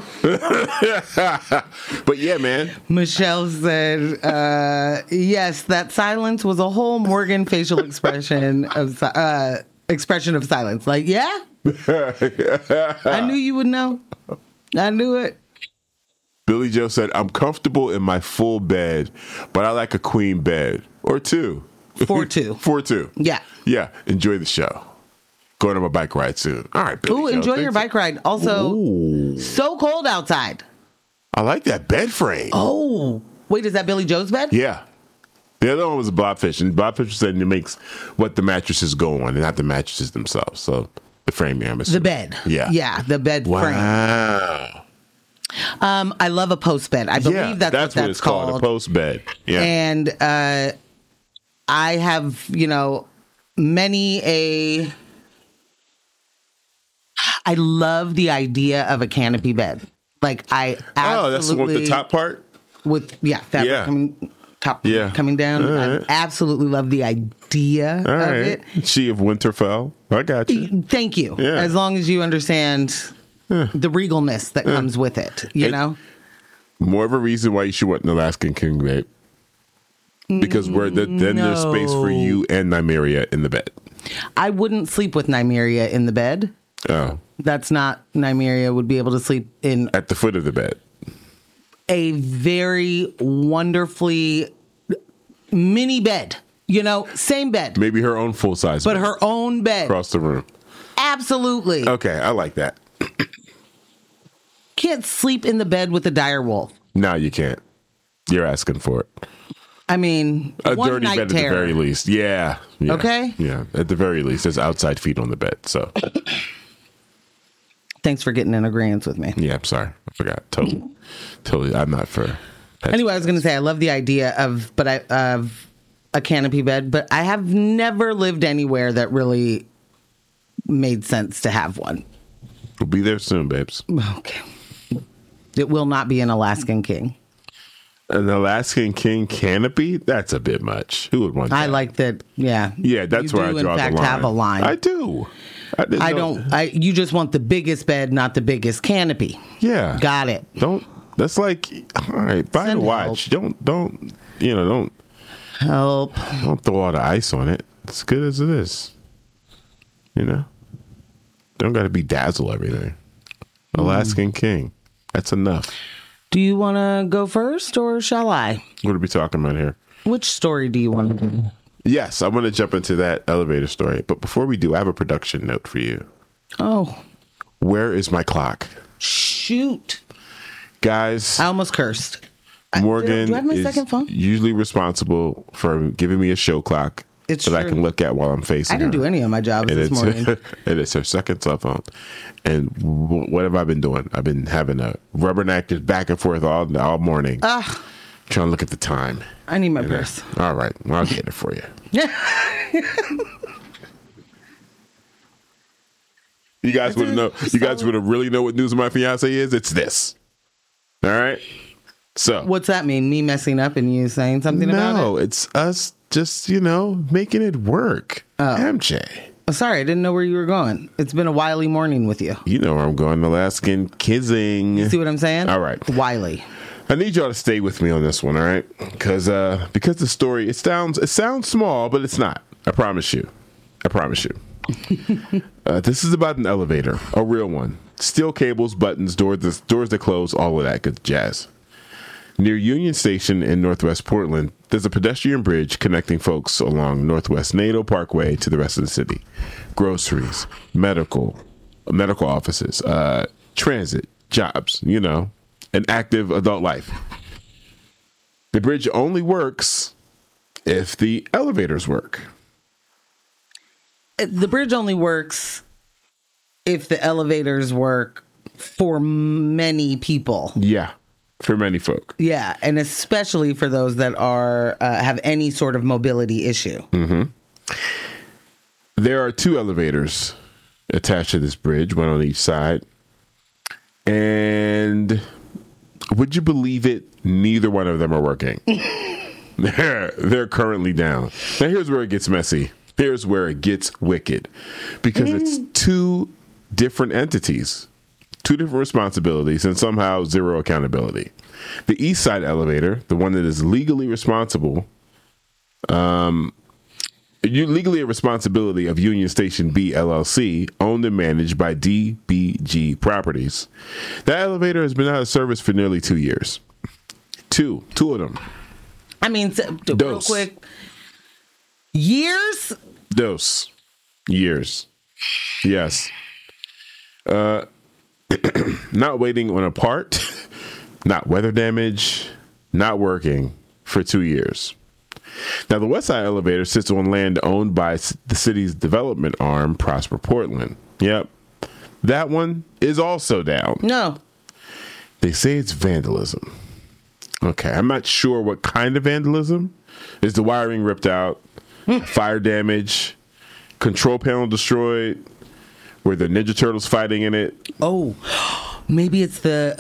S2: But yeah, man.
S3: Michelle said, yes, that silence was a whole Morgan facial expression of silence. Like, yeah? I knew you would know. I knew it.
S2: Billy Joe said, I'm comfortable in my full bed, but I like a queen bed. Or two.
S3: 4-2.
S2: 4-2.
S3: Yeah.
S2: Yeah. Enjoy the show. Going on my bike ride soon. All right, Billy
S3: Ooh,
S2: Joe,
S3: enjoy
S2: thanks.
S3: your bike ride. Also,
S2: Ooh.
S3: so cold outside.
S2: I like that bed frame.
S3: Oh. Wait, is that Billy Joe's bed?
S2: Yeah. The other one was a Blobfish, and Blobfish said it makes what the mattresses go on, and not the mattresses themselves. So the frame, yeah,
S3: The bed.
S2: Yeah.
S3: Yeah, the bed frame.
S2: Wow.
S3: I love a post bed. I believe that's what
S2: it's
S3: called.
S2: A post bed. Yeah.
S3: And I have, I love the idea of a canopy bed. Like I absolutely.
S2: That's what the top part?
S3: With fabric coming down.
S2: All
S3: I
S2: right.
S3: absolutely love the idea
S2: All
S3: of
S2: right.
S3: it.
S2: She of Winterfell. I got you.
S3: Thank you.
S2: Yeah.
S3: As long as you understand the regalness that comes with it, you know?
S2: More of a reason why you should want an Alaskan king bed. Because then there's space for you and Nymeria in the bed.
S3: I wouldn't sleep with Nymeria in the bed.
S2: Oh.
S3: That's not Nymeria would be able to sleep in
S2: At the foot of the bed.
S3: a very wonderfully mini bed, same bed,
S2: Maybe her own full size
S3: but
S2: bed
S3: her own bed.
S2: across the room.
S3: Absolutely.
S2: Okay, I like that.
S3: Can't sleep in the bed with a dire wolf.
S2: No, you can't. You're asking for it.
S3: I mean,
S2: A
S3: one
S2: dirty
S3: night
S2: bed
S3: terror.
S2: at the very least. Yeah.
S3: Okay.
S2: Yeah. At the very least, there's outside feet on the bed. So,
S3: Thanks for getting in agreement with me.
S2: yeah, I'm sorry. I forgot. Totally. I'm not for pets.
S3: Anyway, I was going to say I love the idea of a canopy bed, but I have never lived anywhere that really made sense to have one.
S2: We'll be there soon, babes.
S3: Okay. It will not be an Alaskan king.
S2: An Alaskan king canopy? That's a bit much. Who would want that?
S3: I like that. Yeah.
S2: Yeah, that's
S3: You
S2: where I
S3: do,
S2: draw
S3: in fact,
S2: the line.
S3: have a line.
S2: I do.
S3: I don't. You just want the biggest bed, not the biggest canopy.
S2: Yeah.
S3: Got it.
S2: Don't. That's like, all right, buy
S3: Send
S2: a watch. Don't
S3: Help.
S2: throw all the ice on it. It's good as it is. Don't got to be dazzle everything. Alaskan king. That's enough.
S3: Do you want to go first or shall I?
S2: What are we talking about here?
S3: Which story do you want to do?
S2: Yes, I'm going to jump into that elevator story. But before we do, I have a production note for you.
S3: Oh,
S2: Where is my clock?
S3: shoot.
S2: Guys,
S3: I almost cursed.
S2: Morgan
S3: do I have my
S2: is
S3: second phone?
S2: usually responsible for giving me a show clock
S3: It's
S2: that I
S3: true.
S2: can look at while I'm facing
S3: I didn't
S2: her.
S3: do any of my jobs
S2: And
S3: this morning.
S2: and it's her second cell phone. And what have I been doing? I've been having a rubbernecking back and forth all morning. Trying to look at the time.
S3: I need my purse.
S2: All right. Well, I'll get it for you. You guys would know. You guys would really know what news of my fiance is. It's this. All right. So
S3: What's that mean? Me messing up and you saying something about it?
S2: no, it's us just making it work. MJ,
S3: Sorry, I didn't know where you were going. It's been a wily morning with you.
S2: you know where I'm going. Alaskan kissing.
S3: See what I'm saying?
S2: All right.
S3: Wily.
S2: I need y'all to stay with me on this one, all right? Because the story it sounds small, but it's not. I promise you. This is about an elevator, a real one. Steel cables, buttons, doors that close, all of that good jazz. Near Union Station in Northwest Portland, there's a pedestrian bridge connecting folks along Northwest Nato Parkway to the rest of the city. Groceries, medical offices, transit, jobs, an active adult life. The bridge only works if the elevators work.
S3: The bridge only works if the elevators work for many people.
S2: Yeah. for many folk.
S3: Yeah, and especially for those that are have any sort of mobility issue.
S2: There are 2 elevators attached to this bridge, one on each side. And would you believe it? Neither one of them are working. They're currently down. Now here's where it gets messy. Here's where it gets wicked. Because it's 2 different entities, 2 different responsibilities, and somehow 0 accountability. The East Side elevator, the one that is legally responsible, legally a responsibility of Union Station B LLC, owned and managed by DBG Properties. That elevator has been out of service for nearly 2 years. Two of them.
S3: I mean, real quick, years? Years.
S2: Yes. Not waiting on a part, not weather damage, not working for 2 years. Now, the West Side elevator sits on land owned by the city's development arm, Prosper Portland. Yep. That one is also down.
S3: No.
S2: They say it's vandalism. Okay, I'm not sure what kind of vandalism. Is the wiring ripped out? Fire damage? Control panel destroyed? Were the Ninja Turtles fighting in it?
S3: Oh, maybe it's the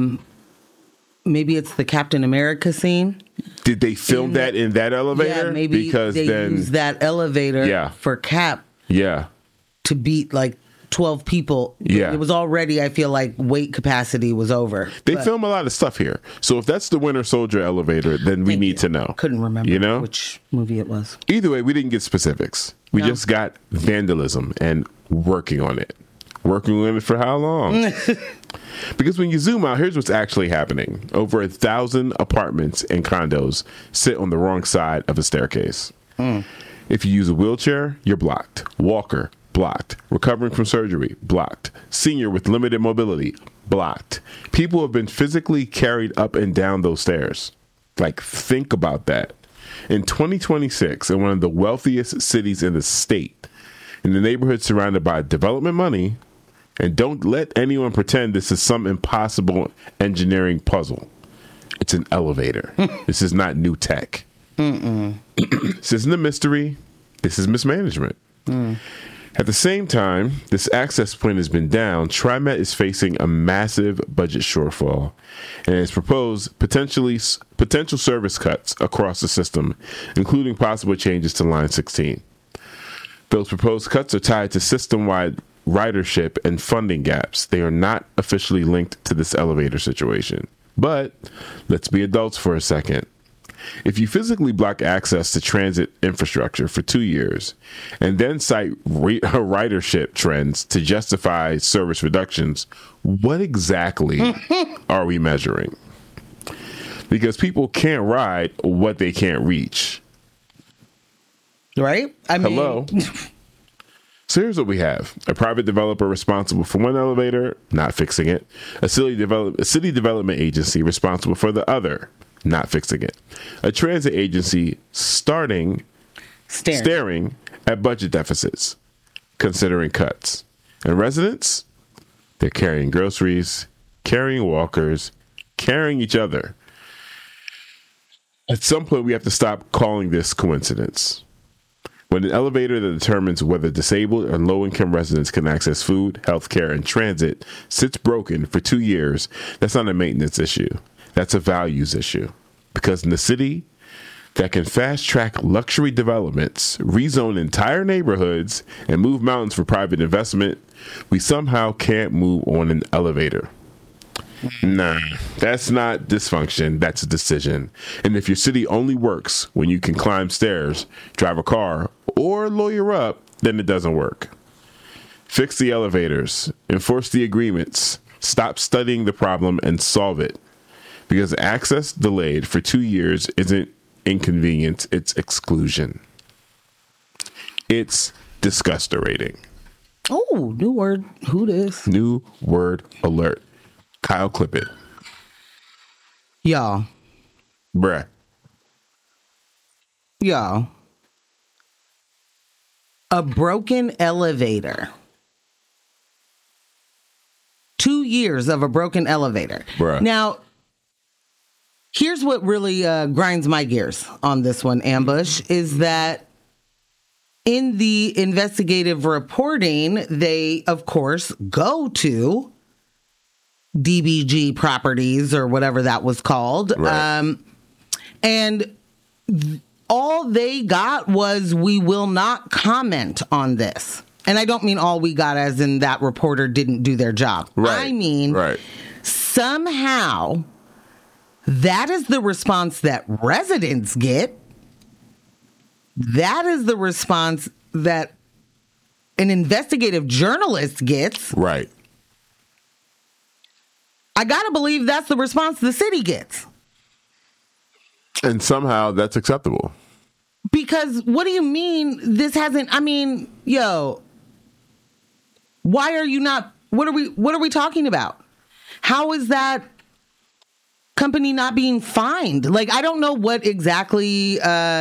S3: Captain America scene.
S2: Did they film that in that elevator?
S3: Yeah, maybe
S2: because
S3: they
S2: then
S3: used that elevator for Cap
S2: to
S3: beat like 12 people.
S2: Yeah.
S3: It was already, I feel like, weight capacity was over.
S2: They film a lot of stuff here. So if that's the Winter Soldier elevator, then we need to know.
S3: Couldn't remember which movie it was.
S2: Either way, we didn't get specifics. We just got vandalism and working on it. Working on it for how long? Because when you zoom out, here's what's actually happening. Over 1,000 apartments and condos sit on the wrong side of a staircase. If you use a wheelchair, you're blocked. Walker, blocked. Recovering from surgery, blocked. Senior with limited mobility, blocked. People have been physically carried up and down those stairs. Like, think about that. In 2026, in one of the wealthiest cities in the state, in the neighborhood surrounded by development money, and don't let anyone pretend this is some impossible engineering puzzle. It's an elevator. This is not new tech. This isn't a mystery. This is mismanagement. At the same time, this access point has been down. TriMet is facing a massive budget shortfall and has proposed potential service cuts across the system, including possible changes to Line 16. Those proposed cuts are tied to system-wide ridership and funding gaps. They are not officially linked to this elevator situation. But let's be adults for a second. If you physically block access to transit infrastructure for 2 years and then cite ridership trends to justify service reductions, what exactly are we measuring? Because people can't ride what they can't reach.
S3: Right? I mean,
S2: hello. So here's what we have. A private developer responsible for one elevator, not fixing it. A city development agency responsible for the other, not fixing it. A transit agency staring at budget deficits, considering cuts. And residents, they're carrying groceries, carrying walkers, carrying each other. At some point, we have to stop calling this coincidence. When an elevator that determines whether disabled or low-income residents can access food, healthcare, and transit sits broken for 2 years, that's not a maintenance issue. That's a values issue. Because in the city that can fast-track luxury developments, rezone entire neighborhoods, and move mountains for private investment, we somehow can't move on an elevator. Nah, that's not dysfunction. That's a decision. And if your city only works when you can climb stairs, drive a car, or lawyer up, then it doesn't work. Fix the elevators, enforce the agreements, stop studying the problem, and solve it. Because access delayed for 2 years isn't inconvenience, it's exclusion. It's disgusterating.
S3: Oh, new word. Who this?
S2: New word alert. Kyle, clip it.
S3: Y'all.
S2: Bruh.
S3: Y'all. A broken elevator. 2 years of a broken elevator.
S2: Bruh.
S3: Now, Here's what really grinds my gears on this one, Ambush, is that in the investigative reporting, they, of course, go to DBG Properties or whatever that was called.
S2: Right.
S3: And all they got was, we will not comment on this. And I don't mean all we got as in that reporter didn't do their job.
S2: Right.
S3: I mean,
S2: right.
S3: somehow that is the response that residents get. That is the response that an investigative journalist gets.
S2: Right.
S3: I gotta believe that's the response the city gets.
S2: And somehow that's acceptable.
S3: Because what do you mean this hasn't, I mean, yo, why are you not, what are we talking about? How is that company not being fined? Like, I don't know what exactly,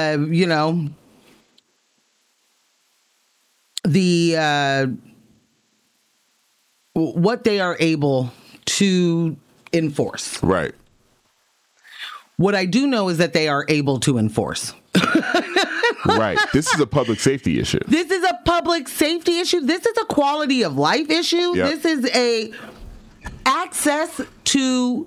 S3: what they are able to enforce.
S2: Right.
S3: What I do know is that they are able to enforce.
S2: Right. This is a public safety issue.
S3: This is a public safety issue. This is a quality of life issue.
S2: Yep.
S3: This is a access to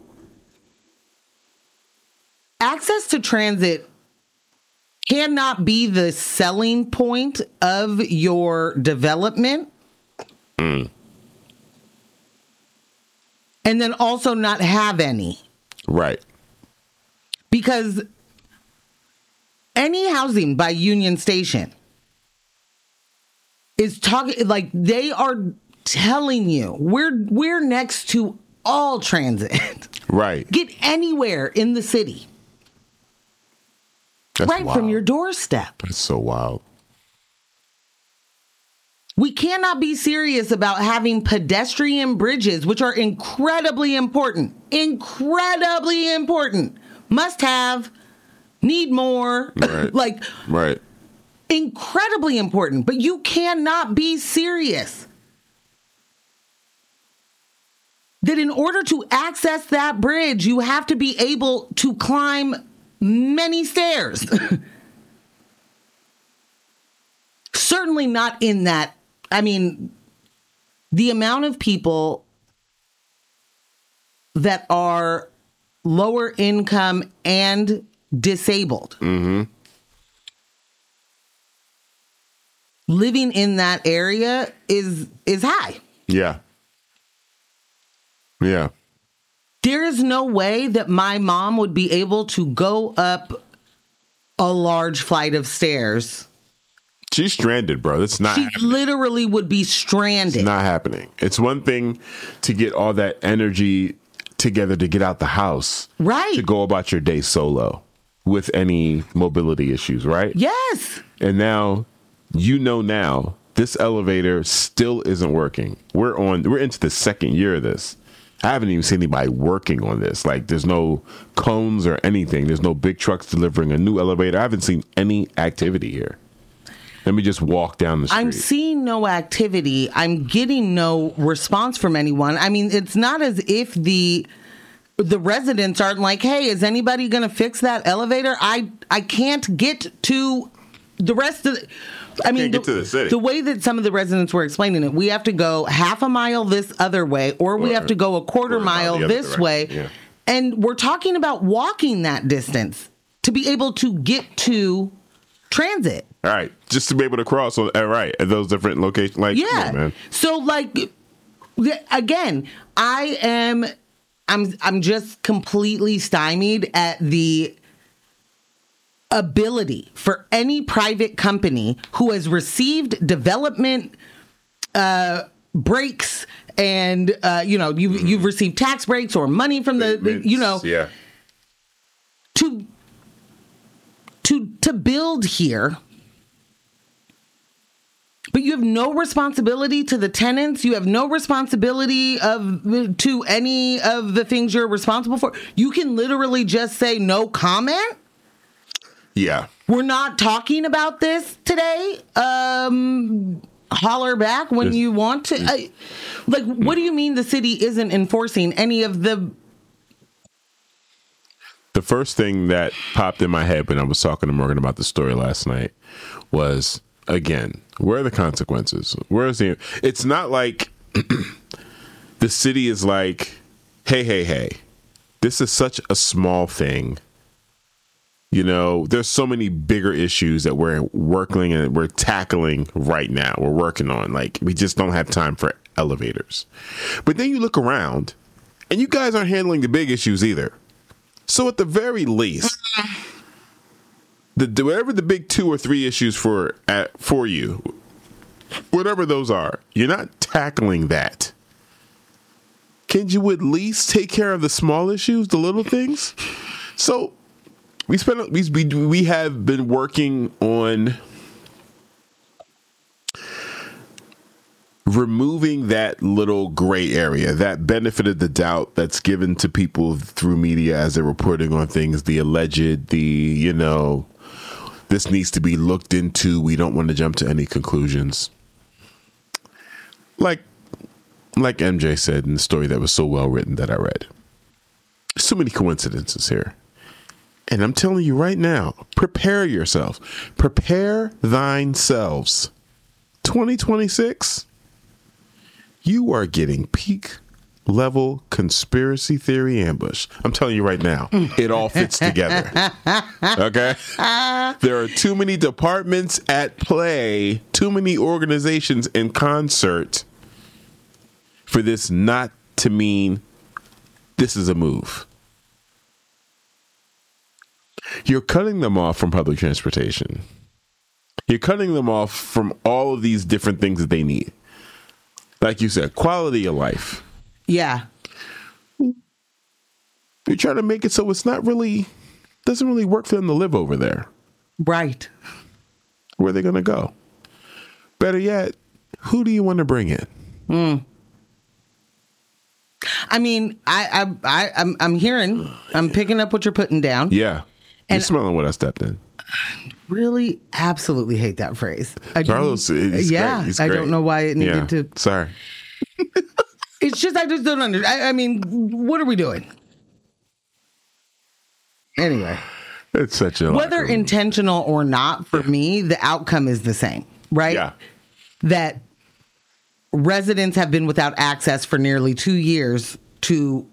S3: transit cannot be the selling point of your development. And then also not have any.
S2: Right.
S3: Because any housing by Union Station is talking, like, they are telling you we're next to all transit.
S2: Right.
S3: Get anywhere in the city.
S2: That's
S3: right
S2: wild.
S3: from your doorstep.
S2: That's so wild.
S3: We cannot be serious about having pedestrian bridges, which are incredibly important. Incredibly important. Must have. Need more.
S2: Right. Right.
S3: Incredibly important. But you cannot be serious that in order to access that bridge, you have to be able to climb many stairs. Certainly not in that. I mean, the amount of people that are lower income and disabled living in that area is high.
S2: Yeah. Yeah.
S3: There is no way that my mom would be able to go up a large flight of stairs.
S2: She's stranded, bro. That's not
S3: She
S2: happening.
S3: literally would be stranded.
S2: It's not happening. It's one thing to get all that energy together to get out the house.
S3: Right.
S2: To go about your day solo with any mobility issues, right?
S3: Yes.
S2: And now, now, this elevator still isn't working. We're into the second year of this. I haven't even seen anybody working on this. Like, there's no cones or anything. There's no big trucks delivering a new elevator. I haven't seen any activity here. Let me just walk down the street.
S3: I'm seeing no activity. I'm getting no response from anyone. I mean, it's not as if the residents aren't like, hey, is anybody going to fix that elevator? I can't get to the rest of the... I mean,
S2: get to the city.
S3: The way that some of the residents were explaining it, we have to go half a mile this other way, or we have to go a quarter mile this way.
S2: Yeah.
S3: And we're talking about walking that distance to be able to get to transit.
S2: All right, just to be able to cross at those different locations. Like,
S3: Yeah.
S2: come on, man.
S3: So, like, again, I'm just completely stymied at the ability for any private company who has received development breaks and you've received tax breaks or money from
S2: yeah.
S3: to build here. But you have no responsibility to the tenants. You have no responsibility to any of the things you're responsible for. You can literally just say no comment.
S2: Yeah.
S3: We're not talking about this today. Holler back when you want to. What do you mean the city isn't enforcing any of the
S2: the first thing that popped in my head when I was talking to Morgan about the story last night was, again, where are the consequences? It's not like the city is like, hey, this is such a small thing. You know, there's so many bigger issues that we're working and we're tackling right now. We're working on, like, we just don't have time for elevators. But then you look around and you guys aren't handling the big issues either. So at the very least, whatever the big 2 or 3 issues for you, whatever those are, you're not tackling that. Can you at least take care of the small issues, the little things? So we have been working on removing that little gray area, that benefit of the doubt that's given to people through media as they're reporting on things, the alleged, this needs to be looked into. We don't want to jump to any conclusions. Like MJ said in the story that was so well written that I read, so many coincidences here. And I'm telling you right now, prepare yourselves. Prepare thine selves. 2026, you are getting peak level conspiracy theory ambush. I'm telling you right now, it all fits together. Okay? There are too many departments at play, too many organizations in concert for this not to mean this is a move. You're cutting them off from public transportation. You're cutting them off from all of these different things that they need. Like you said, quality of life.
S3: Yeah.
S2: You're trying to make it so it's not really, doesn't really work for them to live over there.
S3: Right.
S2: Where are they going to go? Better yet, who do you want to bring in?
S3: I mean, I'm hearing, I'm picking up what you're putting down.
S2: Yeah. You're
S3: And-
S2: smelling what I stepped in.
S3: Really, absolutely hate that phrase.
S2: Carlos, he's
S3: yeah,
S2: great. He's
S3: I
S2: great.
S3: don't know why it needed to.
S2: Sorry.
S3: It's just I just don't understand. I mean, what are we doing? Anyway,
S2: It's such a
S3: whether intentional or not, for me, the outcome is the same, right?
S2: Yeah.
S3: That residents have been without access for nearly 2 years to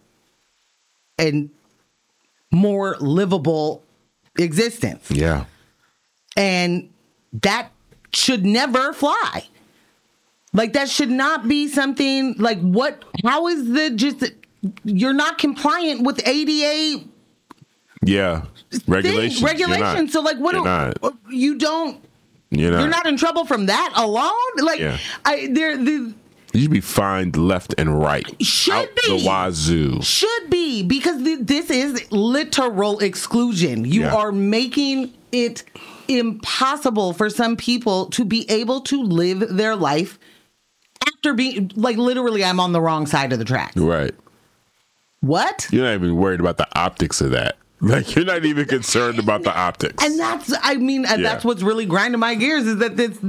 S3: a more livable existence.
S2: Yeah.
S3: And that should never fly. Like, that should not be something like how is you're not compliant with ADA
S2: Yeah. Regulations.
S3: regulations. So like,
S2: You're not.
S3: You don't,
S2: You're not.
S3: you're not in trouble from that alone? Like,
S2: Yeah.
S3: the
S2: You should be fined left and right.
S3: Should
S2: Out
S3: be.
S2: the wazoo.
S3: should be, because this is literal exclusion. You
S2: Yeah.
S3: are making it impossible for some people to be able to live their life after being, like, literally, I'm on the wrong side of the track.
S2: Right.
S3: What?
S2: You're not even worried about the optics of that. Like, you're not even concerned about the optics.
S3: And that's what's really grinding my gears, is that this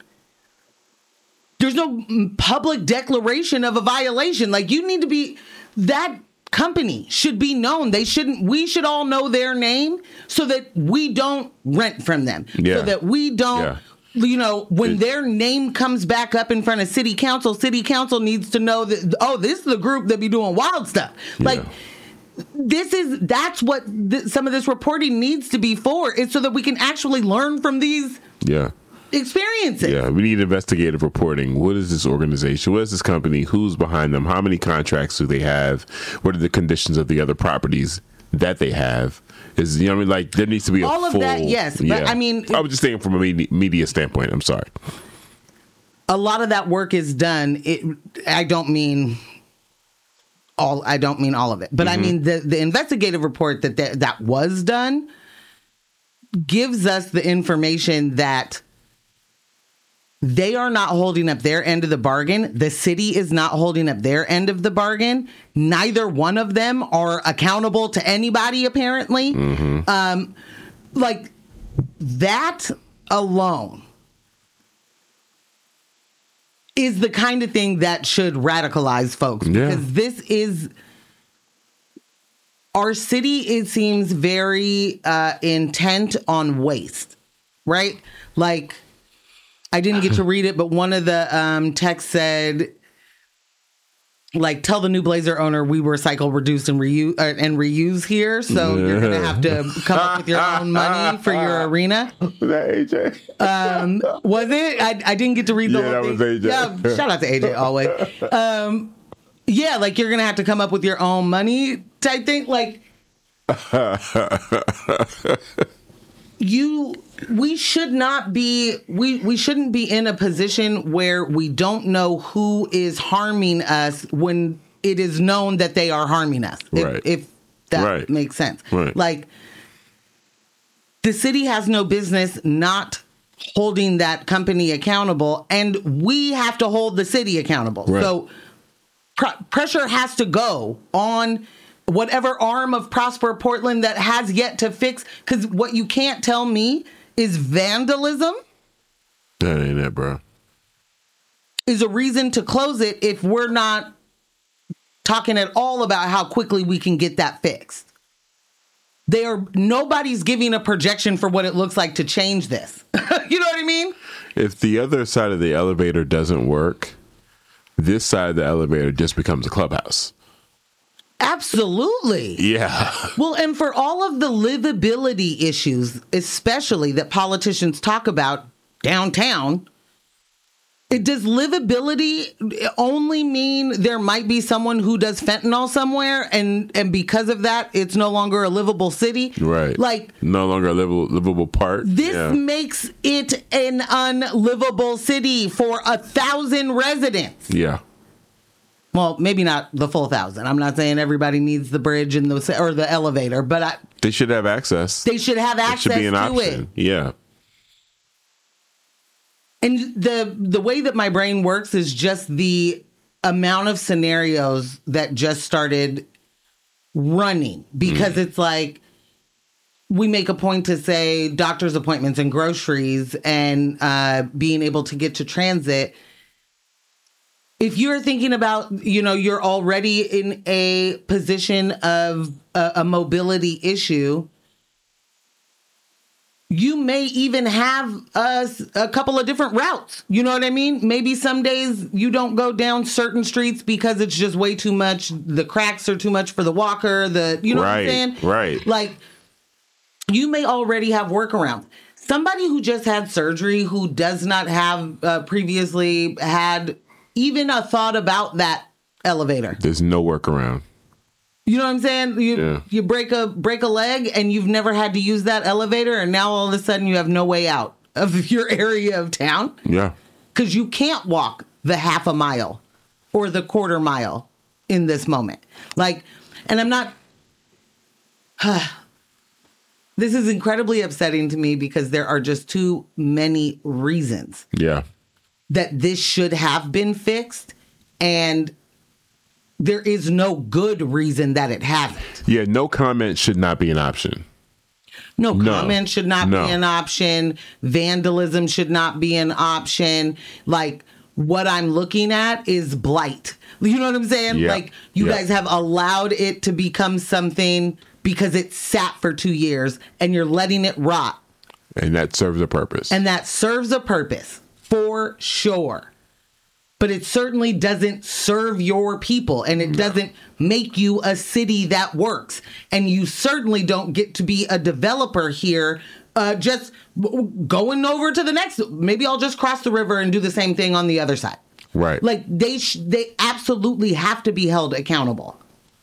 S3: there's no public declaration of a violation. Like, you need to be, that company should be known. We should all know their name so that we don't rent from them.
S2: Yeah.
S3: So that we don't, when their name comes back up in front of city council needs to know that, oh, this is the group that be doing wild stuff. Like, that's what some of this reporting needs to be for, is so that we can actually learn from these experiences.
S2: Yeah, we need investigative reporting. What is this organization? What is this company? Who's behind them? How many contracts do they have? What are the conditions of the other properties that they have? There needs to be
S3: all of that, yes. But I mean,
S2: I was just thinking from a media standpoint. I'm sorry.
S3: A lot of that work is done. I don't mean all of it, but I mean the investigative report that was done gives us the information that they are not holding up their end of the bargain. The city is not holding up their end of the bargain. Neither one of them are accountable to anybody, apparently. Like, that alone is the kind of thing that should radicalize folks.
S2: Yeah.
S3: Because this is our city, it seems very intent on waste, right? Like, I didn't get to read it, but one of the texts said, like, tell the New Blazer owner we recycle, reduce, and reuse here. So you're going to have to come up with your own money for your arena.
S2: Was that AJ?
S3: Was it? I didn't get to read the whole thing.
S2: That was AJ.
S3: Yeah, shout out to AJ always. Yeah, like, you're going to have to come up with your own money type thing. Like, we should not be, we shouldn't be in a position where we don't know who is harming us when it is known that they are harming us.
S2: Right.
S3: If that
S2: Right.
S3: makes sense.
S2: Right.
S3: Like, the city has no business not holding that company accountable, and we have to hold the city accountable.
S2: Right.
S3: So pressure has to go on whatever arm of Prosper Portland that has yet to fix. Because what you can't tell me is vandalism
S2: That ain't it, bro.
S3: is a reason to close it if we're not talking at all about how quickly we can get that fixed. Nobody's giving a projection for what it looks like to change this. You know what I mean?
S2: If the other side of the elevator doesn't work, this side of the elevator just becomes a clubhouse.
S3: Absolutely.
S2: Yeah.
S3: Well, and for all of the livability issues, especially that politicians talk about downtown, does livability only mean there might be someone who does fentanyl somewhere, and because of that, it's no longer a livable city?
S2: Right.
S3: Like,
S2: no longer a livable part.
S3: this makes it an unlivable city for 1,000 residents.
S2: Yeah.
S3: Well, maybe not the full 1,000. I'm not saying everybody needs the bridge and the elevator, but
S2: They should have access.
S3: they should have
S2: It
S3: access
S2: should be an
S3: to
S2: option.
S3: it.
S2: Yeah.
S3: And the way that my brain works is just the amount of scenarios that just started running, because it's like, we make a point to say doctor's appointments and groceries and being able to get to transit. If you're thinking about, you're already in a position of a mobility issue, you may even have a couple of different routes. You know what I mean? Maybe some days you don't go down certain streets because it's just way too much. The cracks are too much for the walker. You know what I'm saying?
S2: Right.
S3: Like, you may already have workarounds. Somebody who just had surgery, who does not have previously had even a thought about that elevator.
S2: There's no workaround.
S3: You know what I'm saying? You break a leg and you've never had to use that elevator, and now all of a sudden you have no way out of your area of town.
S2: Yeah.
S3: Because you can't walk the half a mile or the quarter mile in this moment. Like, and I'm not... This is incredibly upsetting to me because there are just too many reasons
S2: Yeah.
S3: that this should have been fixed, and there is no good reason that it hasn't.
S2: Yeah. No comment should not be an option.
S3: No comment should not
S2: No.
S3: be an option. Vandalism should not be an option. Like, what I'm looking at is blight. You know what I'm saying?
S2: Yeah.
S3: Like, you guys have allowed it to become something because it sat for 2 years, and you're letting it rot.
S2: And that serves a purpose.
S3: And that serves a purpose, for sure. But it certainly doesn't serve your people, and it doesn't make you a city that works. And you certainly don't get to be a developer here, just going over to the next. Maybe I'll just cross the river and do the same thing on the other side.
S2: Right.
S3: Like, they absolutely have to be held accountable.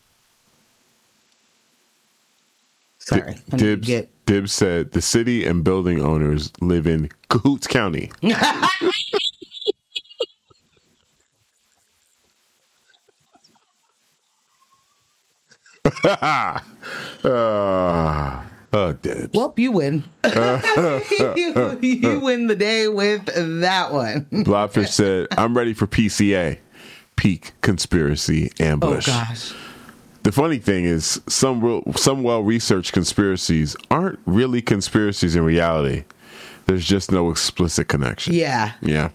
S3: Sorry.
S2: Dibs said the city and building owners live in Cahoots County. Dibs.
S3: Well, you win. You win the day with that one.
S2: Blobfish said, I'm ready for PCA. Peak conspiracy ambush.
S3: Oh, gosh.
S2: The funny thing is, some well-researched conspiracies aren't really conspiracies in reality. There's just no explicit connection.
S3: Yeah.
S2: Yeah.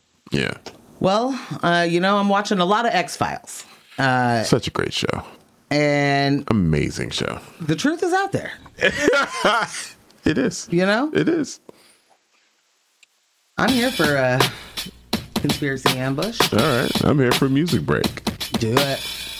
S3: Well, I'm watching a lot of X-Files.
S2: Such a great show.
S3: And
S2: Amazing show.
S3: the truth is out there.
S2: It is.
S3: You know?
S2: It is.
S3: I'm here for a conspiracy ambush.
S2: All right. I'm here for a music break.
S3: Do it.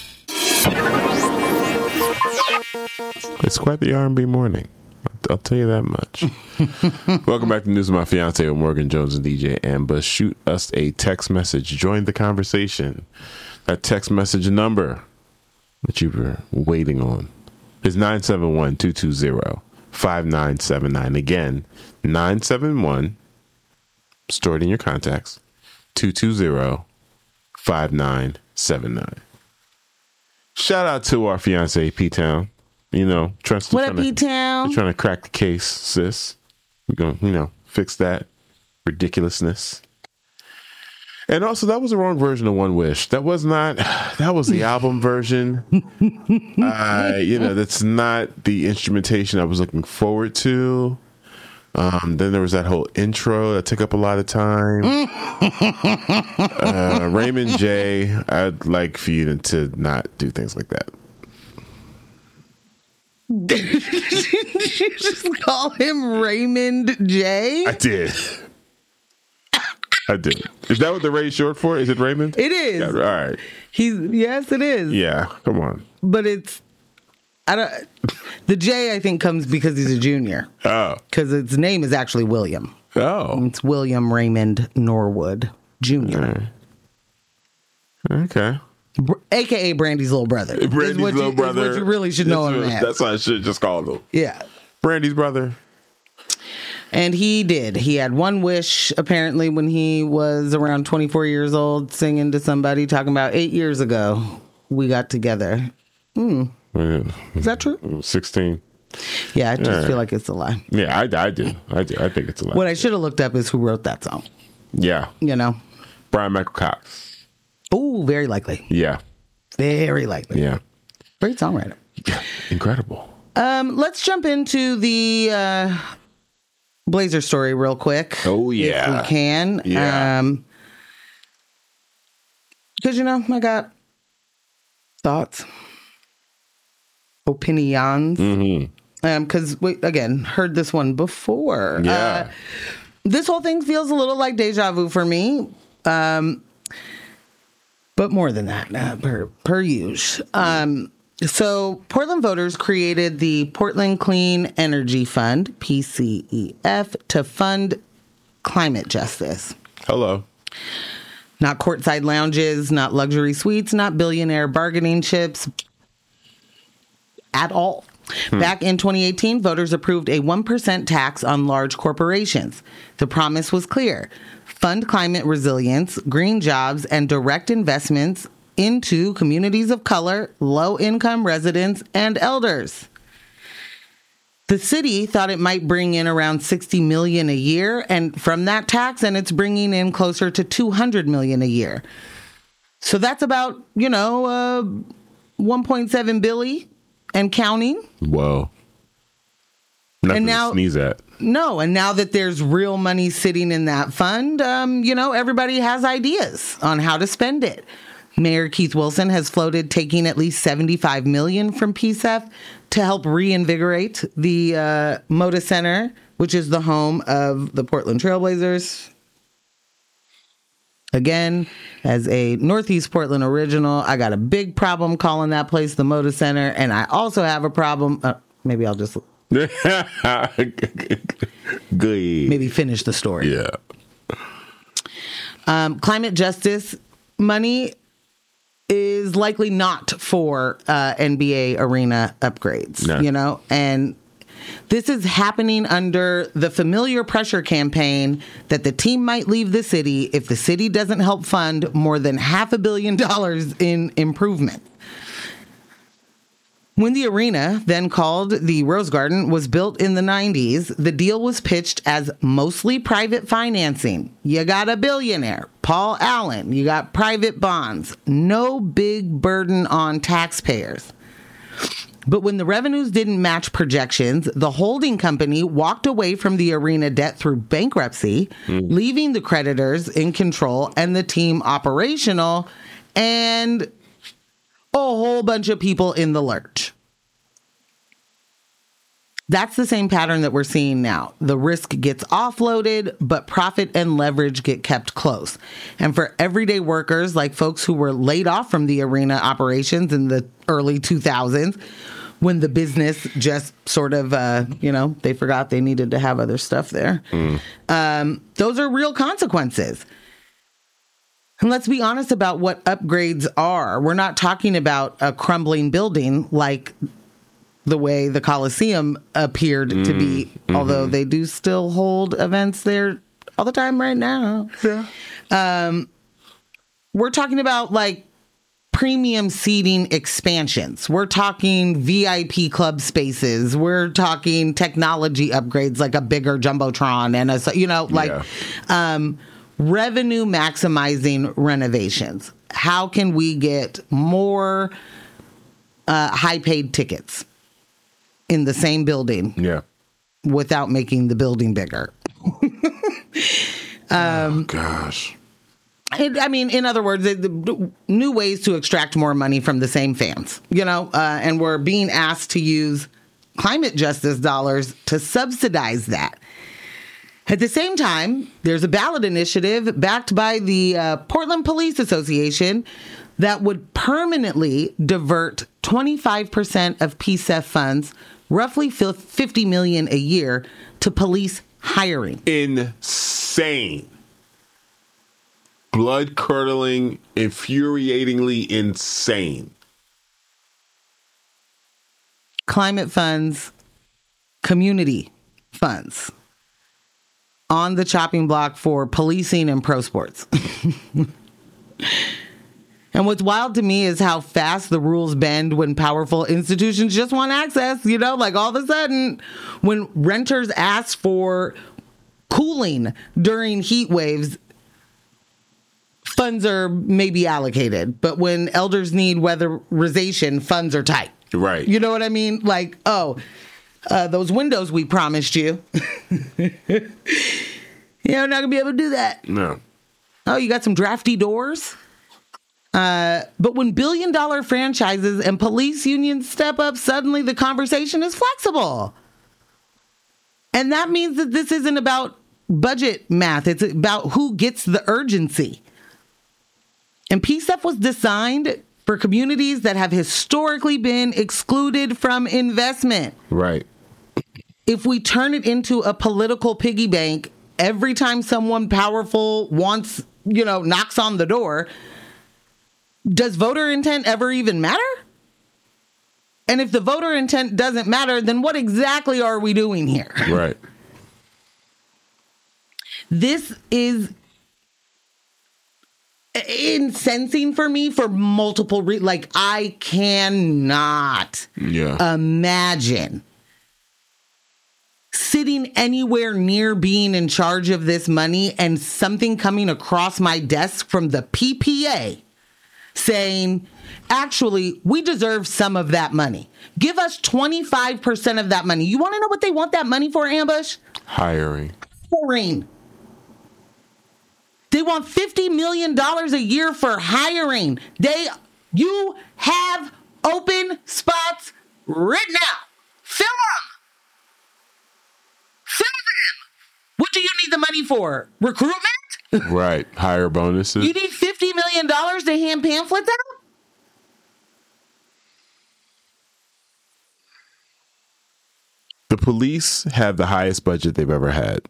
S2: It's quite the R&B morning. I'll tell you that much. Welcome back to News of My Fiance with Morgan Jones and DJ Ambush. Shoot us a text message. Join the conversation. That text message number that you were waiting on is 971-220-5979. Again, 971, store it in your contacts, 220-5979. Shout out to our fiance, P-Town. You know,
S3: What up, P-Town?
S2: We're trying to crack the case, sis. We're going to, fix that ridiculousness. And also, that was the wrong version of One Wish. That was the album version. That's not the instrumentation I was looking forward to. Then there was that whole intro that took up a lot of time. Raymond J, I'd like for you to not do things like that.
S3: Did you just call him Raymond J?
S2: I did. Is that what the Ray is short for? Is it Raymond?
S3: It is.
S2: Yeah, all right.
S3: Yes, it is.
S2: Yeah, come on.
S3: But the J, I think, comes because he's a junior.
S2: Oh.
S3: Because his name is actually William.
S2: Oh.
S3: It's William Raymond Norwood Jr.
S2: Okay.
S3: AKA Brandy's little brother.
S2: Brandy's little brother.
S3: Is what you really should know him as.
S2: That's what I should just call him.
S3: Yeah.
S2: Brandy's brother.
S3: And he did. He had one wish, apparently, when he was around 24 years old, singing to somebody, talking about 8 years ago, we got together. Is that true?
S2: 16.
S3: Yeah, I just feel like it's a lie.
S2: Yeah, I do. I think it's a lie.
S3: What I should have looked up is who wrote that song.
S2: Yeah.
S3: You know?
S2: Brian Michael Cox.
S3: Oh, very likely.
S2: Yeah.
S3: Very likely.
S2: Yeah.
S3: Great songwriter.
S2: Incredible.
S3: Let's jump into the Blazer story real quick.
S2: Oh, yeah.
S3: If we can.
S2: Yeah.
S3: Because, I got thoughts, opinions. Because, again, heard this one before.
S2: Yeah.
S3: This whole thing feels a little like deja vu for me. But more than that, per usual. So Portland voters created the Portland Clean Energy Fund, PCEF, to fund climate justice.
S2: Hello.
S3: Not courtside lounges, not luxury suites, not billionaire bargaining chips at all. Back in 2018, voters approved a 1% tax on large corporations. The promise was clear. Fund climate resilience, green jobs, and direct investments into communities of color, low-income residents, and elders. The city thought it might bring in around $60 million a year, and from that tax, and it's bringing in closer to $200 million a year. So that's about, 1.7 billion and counting.
S2: Whoa. Nothing to sneeze at.
S3: No, and now that there's real money sitting in that fund, everybody has ideas on how to spend it. Mayor Keith Wilson has floated taking at least $75 million from PCEF to help reinvigorate the Moda Center, which is the home of the Portland Trailblazers. Again, as a Northeast Portland original, I got a big problem calling that place the Moda Center, and I also have a problem. Maybe I'll just
S2: Good.
S3: maybe finish the story.
S2: Yeah.
S3: Climate justice money is likely not for NBA arena upgrades,
S2: No.
S3: and this is happening under the familiar pressure campaign that the team might leave the city if the city doesn't help fund more than $500 million in improvement. When the arena, then called the Rose Garden, was built in the 90s, the deal was pitched as mostly private financing. You got a billionaire, Paul Allen. You got private bonds. No big burden on taxpayers. But when the revenues didn't match projections, the holding company walked away from the arena debt through bankruptcy, leaving the creditors in control and the team operational. And a whole bunch of people in the lurch. That's the same pattern that we're seeing now. The risk gets offloaded, but profit and leverage get kept close. And for everyday workers, like folks who were laid off from the arena operations in the early 2000s, when the business just sort of, they forgot they needed to have other stuff there. Those are real consequences. And let's be honest about what upgrades are. We're not talking about a crumbling building like the way the Coliseum appeared to be, although they do still hold events there all the time right now. Yeah. We're talking about like premium seating expansions. We're talking VIP club spaces. We're talking technology upgrades like a bigger Jumbotron and revenue maximizing renovations. How can we get more high paid tickets in the same building without making the building bigger?
S2: Oh, gosh.
S3: In other words, new ways to extract more money from the same fans, and we're being asked to use climate justice dollars to subsidize that. At the same time, there's a ballot initiative backed by the Portland Police Association that would permanently divert 25% of PSEF funds, roughly $50 million a year, to police hiring.
S2: Insane. Blood-curdling, infuriatingly insane.
S3: Climate funds, community funds, on the chopping block for policing and pro sports. And what's wild to me is how fast the rules bend when powerful institutions just want access. Like all of a sudden, when renters ask for cooling during heat waves, funds are maybe allocated. But when elders need weatherization, funds are tight.
S2: Right.
S3: You know what I mean? Like, those windows we promised you. You're not going to be able to do that.
S2: No.
S3: Oh, you got some drafty doors? But when billion-dollar franchises and police unions step up, suddenly the conversation is flexible. And that means that this isn't about budget math. It's about who gets the urgency. And PSEF was designed for communities that have historically been excluded from investment.
S2: Right.
S3: If we turn it into a political piggy bank, every time someone powerful knocks on the door, does voter intent ever even matter? And if the voter intent doesn't matter, then what exactly are we doing here?
S2: Right.
S3: This is incensing for me for multiple reasons. Like, I cannot imagine sitting anywhere near being in charge of this money and something coming across my desk from the PPA saying, actually, we deserve some of that money. Give us 25% of that money. You want to know what they want that money for, Ambush?
S2: Hiring.
S3: They want $50 million a year for hiring. You have open spots right now. Fill them. What do you need the money for? Recruitment?
S2: Right. Higher bonuses.
S3: You need $50 million to hand pamphlets out?
S2: The police have the highest budget they've ever had.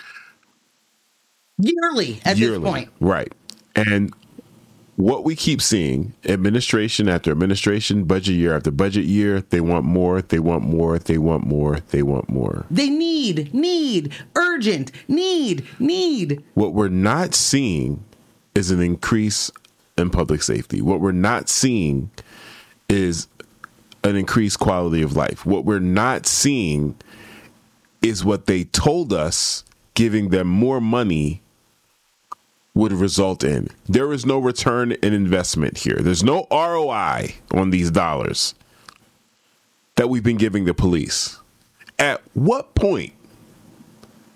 S3: Yearly at this point.
S2: Right. And what we keep seeing, administration after administration, budget year after budget year, they want more, they want more, they want more, they want more.
S3: They need, urgent, need.
S2: What we're not seeing is an increase in public safety. What we're not seeing is an increased quality of life. What we're not seeing is what they told us giving them more money would result in. There is no return in investment here. There's no ROI on these dollars that we've been giving the police. At what point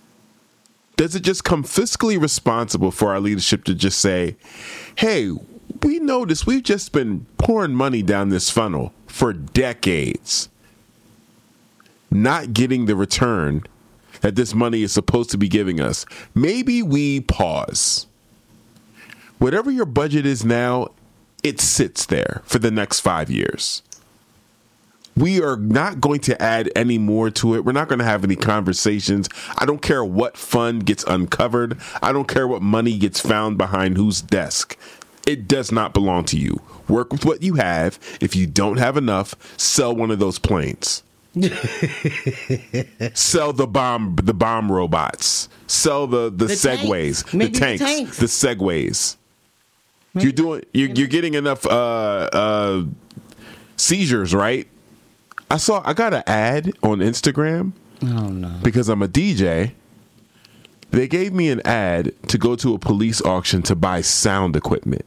S2: does it just come fiscally responsible for our leadership to just say, hey, we know this. We've just been pouring money down this funnel for decades, not getting the return that this money is supposed to be giving us. Maybe we pause. Whatever your budget is now, it sits there for the next 5 years. We are not going to add any more to it. We're not going to have any conversations. I don't care what fund gets uncovered. I don't care what money gets found behind whose desk. It does not belong to you. Work with what you have. If you don't have enough, sell one of those planes. Sell the bomb robots. Sell the Segways, the tanks, the Segways. You're getting enough seizures, right? I got an ad on Instagram.
S3: Oh no.
S2: Because I'm a DJ. They gave me an ad to go to a police auction to buy sound equipment.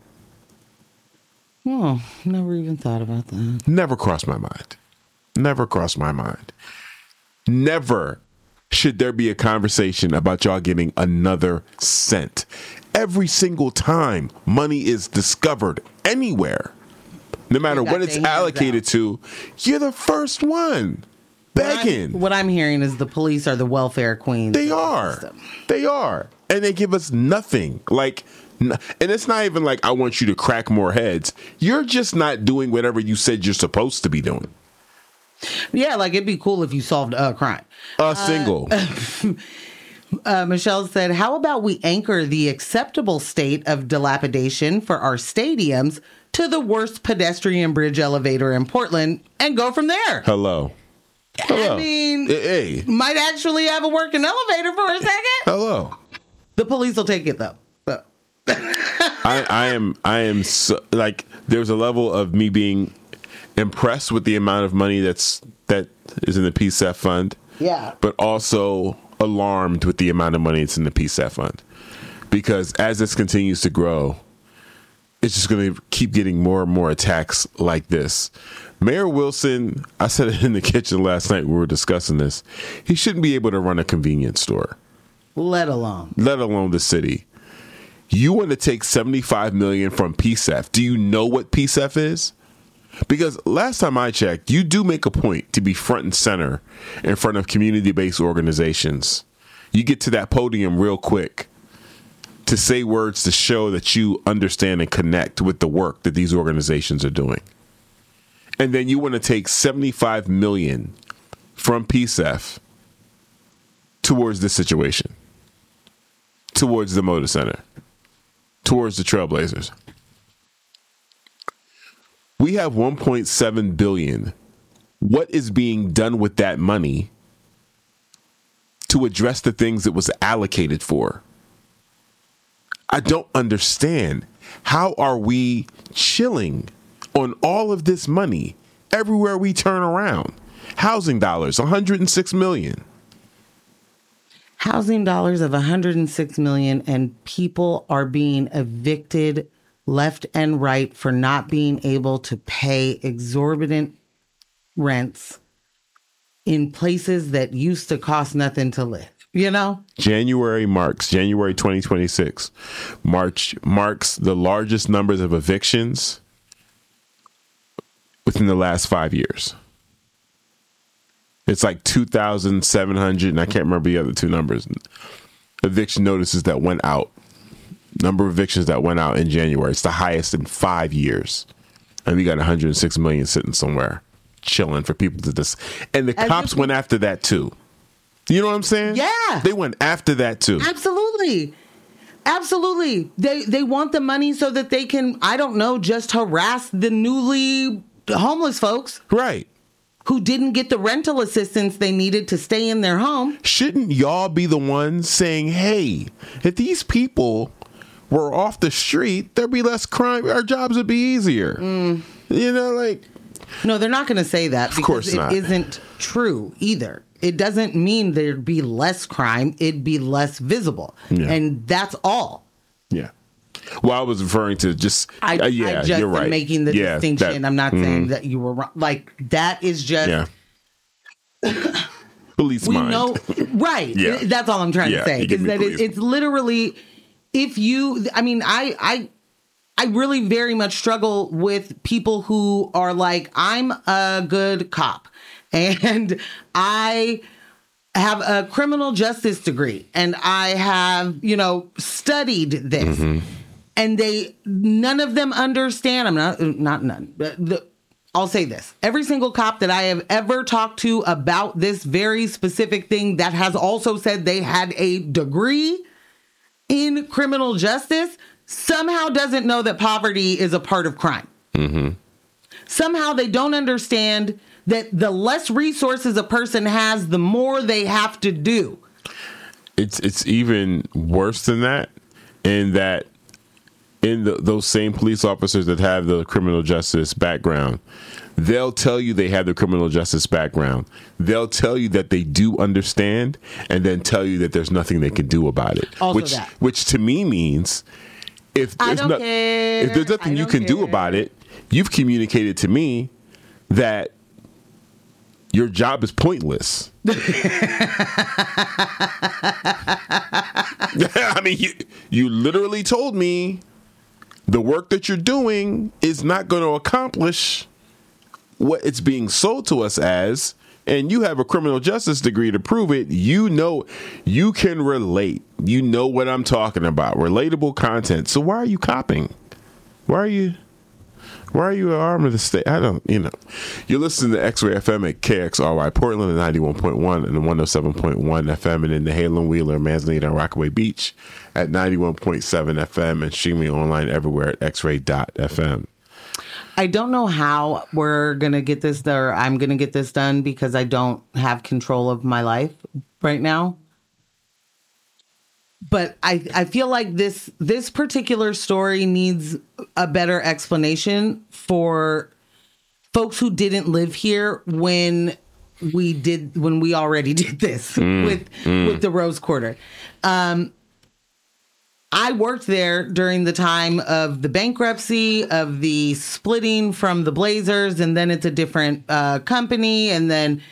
S3: Oh, never even thought about that.
S2: Never crossed my mind. Never crossed my mind. Never should there be a conversation about y'all getting another cent. Every single time money is discovered anywhere, no matter what it's allocated to, you're the first one begging.
S3: What I'm hearing is the police are the welfare queens.
S2: They are. They are. And they give us nothing. And it's not even like I want you to crack more heads. You're just not doing whatever you said you're supposed to be doing.
S3: Yeah, like it'd be cool if you solved a crime.
S2: Single.
S3: Michelle said, how about we anchor the acceptable state of dilapidation for our stadiums to the worst pedestrian bridge elevator in Portland and go from there?
S2: Hello.
S3: I mean,
S2: hey.
S3: Might actually have a working elevator for a second.
S2: Hello.
S3: The police will take it though.
S2: I am so, like, there's a level of me being impressed with the amount of money that is in the PSEF fund.
S3: Yeah.
S2: But also alarmed with the amount of money that's in the PSEF fund. Because as this continues to grow, it's just going to keep getting more and more attacks like this. Mayor Wilson, I said it in the kitchen last night, we were discussing this. He shouldn't be able to run a convenience store.
S3: Let alone
S2: the city. You want to take $75 million from PSEF. Do you know what PSEF is? Because last time I checked, you do make a point to be front and center in front of community-based organizations. You get to that podium real quick to say words to show that you understand and connect with the work that these organizations are doing. And then you want to take $75 million from PSEF towards this situation, towards the Moda Center, towards the Trailblazers. We have $1.7 billion. What is being done with that money to address the things it was allocated for? I don't understand. How are we chilling on all of this money everywhere we turn around? Housing dollars, $106 million.
S3: Housing dollars of $106 million, and people are being evicted left and right for not being able to pay exorbitant rents in places that used to cost nothing to live, you know?
S2: January 2026 marks the largest numbers of evictions within the last 5 years. It's like 2,700, and I can't remember the other two numbers. Eviction notices that went out. Number of evictions that went out in January. It's the highest in 5 years. And we got 106 million sitting somewhere, chilling for people to this. And the cops went after that too. You know what I'm saying?
S3: Yeah.
S2: They went after that too.
S3: Absolutely. Absolutely. They want the money so that they can, I don't know, just harass the newly homeless folks.
S2: Right.
S3: Who didn't get the rental assistance they needed to stay in their home.
S2: Shouldn't y'all be the ones saying, hey, if these people were off the street, there'd be less crime. Our jobs would be easier. You know, like.
S3: No, they're not going to say that because it isn't true either. It doesn't mean there'd be less crime. It'd be less visible. Yeah. And that's all.
S2: Yeah. Well, I was referring to just,
S3: I just
S2: you're right.
S3: am making the distinction. I'm not saying that you were wrong. Like, that is just.
S2: Yeah. Police mind.
S3: Know, right.
S2: Yeah.
S3: That's all I'm trying to say. Is that it's literally, if you, I mean, I I really very much struggle with people who are like, I'm a good cop and I have a criminal justice degree and I have, studied this. And none of them understand. Not none. I'll say this. Every single cop that I have ever talked to about this very specific thing that has also said they had a degree in criminal justice somehow doesn't know that poverty is a part of crime. Somehow they don't understand that the less resources a person has, the more they have to do.
S2: It's even worse than that, in that those same police officers that have the criminal justice background, they'll tell you they have the criminal justice background. They'll tell you that they do understand, and then tell you that there's nothing they can do about it. Which to me means if there's nothing you can do about it, you've communicated to me that your job is pointless. I mean, you literally told me the work that you're doing is not going to accomplish what it's being sold to us as, and you have a criminal justice degree to prove it. You know, you can relate. You know what I'm talking about. Relatable content. So why are you copying? Why are you an arm of the state? I don't, You're listening to X-Ray FM at KXRY Portland at 91.1 and 107.1 FM, and in the Halen Wheeler, Manzanita, and Rockaway Beach at 91.7 FM, and streaming online everywhere at xray.fm.
S3: I don't know how we're going to get this, or I'm going to get this done, because I don't have control of my life right now. But I feel like this particular story needs a better explanation for folks who didn't live here when we already did this with the Rose Quarter. I worked there during the time of the bankruptcy, of the splitting from the Blazers, and then it's a different company, and then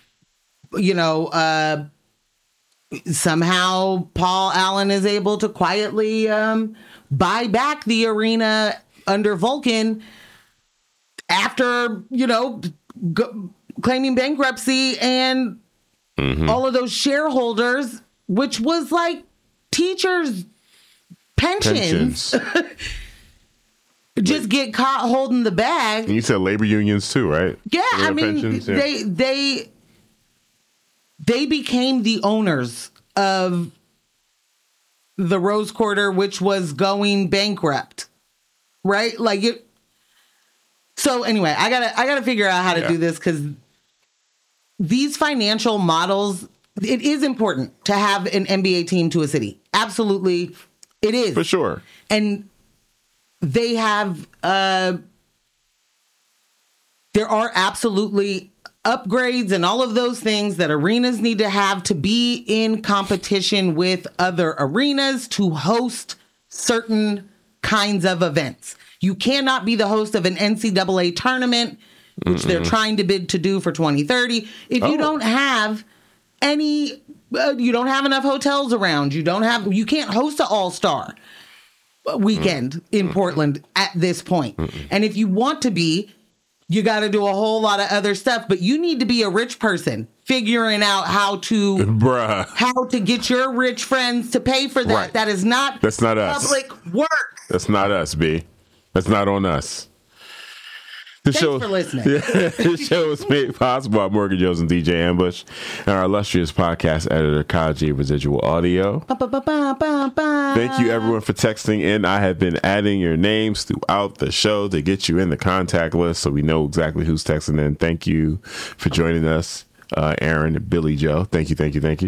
S3: somehow Paul Allen is able to quietly buy back the arena under Vulcan after, claiming bankruptcy, and all of those shareholders, which was like teachers' pensions. Just get caught holding the bag.
S2: And you said labor unions too, right?
S3: Yeah, I mean, they became the owners of the Rose Quarter, which was going bankrupt, right? Like it. So anyway, I gotta figure out how to do this, because these financial models, it is important to have an NBA team to a city. Absolutely, it is.
S2: For sure.
S3: And they have, there are absolutely upgrades and all of those things that arenas need to have to be in competition with other arenas to host certain kinds of events. You cannot be the host of an NCAA tournament, which they're trying to bid to do for 2030, if you don't have any, you don't have enough hotels around. You can't host an all-star weekend in Portland at this point. And if you want to be, you got to do a whole lot of other stuff, but you need to be a rich person figuring out how to get your rich friends to pay for that. Right. That's not public work.
S2: That's not us, B. That's not on us.
S3: Thanks for listening.
S2: The show was made possible by Morgan Jones and DJ Ambush, and our illustrious podcast editor, Kyle G. Residual Audio. Thank you, everyone, for texting in. I have been adding your names throughout the show to get you in the contact list, so we know exactly who's texting in. Thank you for joining us, Aaron and Billy Joe. Thank you.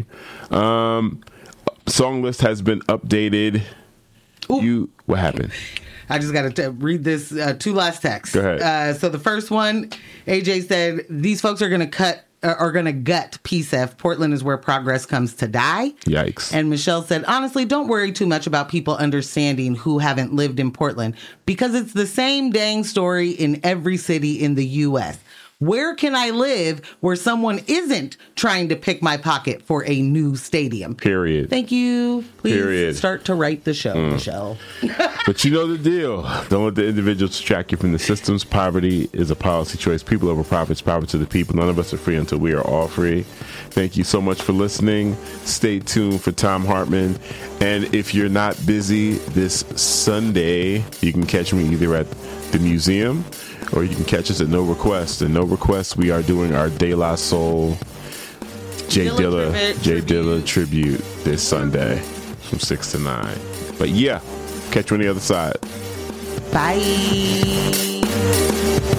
S2: Song list has been updated. Ooh. What happened?
S3: I just got to read this two last texts.
S2: Go ahead.
S3: So the first one, AJ said, these folks are going to gut PCEF. Portland is where progress comes to die.
S2: Yikes.
S3: And Michelle said, honestly, don't worry too much about people understanding who haven't lived in Portland, because it's the same dang story in every city in the U.S. Where can I live where someone isn't trying to pick my pocket for a new stadium?
S2: Period.
S3: Thank you. Please
S2: Period.
S3: start to write the show, Michelle.
S2: But you know the deal. Don't let the individuals distract you from the systems. Poverty is a policy choice. People over profits, power to the people. None of us are free until we are all free. Thank you so much for listening. Stay tuned for Tom Hartman. And if you're not busy this Sunday, you can catch me either at the museum or you can catch us at No Request. And No Request, we are doing our De La Soul Jay Dilla tribute this Sunday from 6 to 9. But yeah, catch you on the other side.
S3: Bye.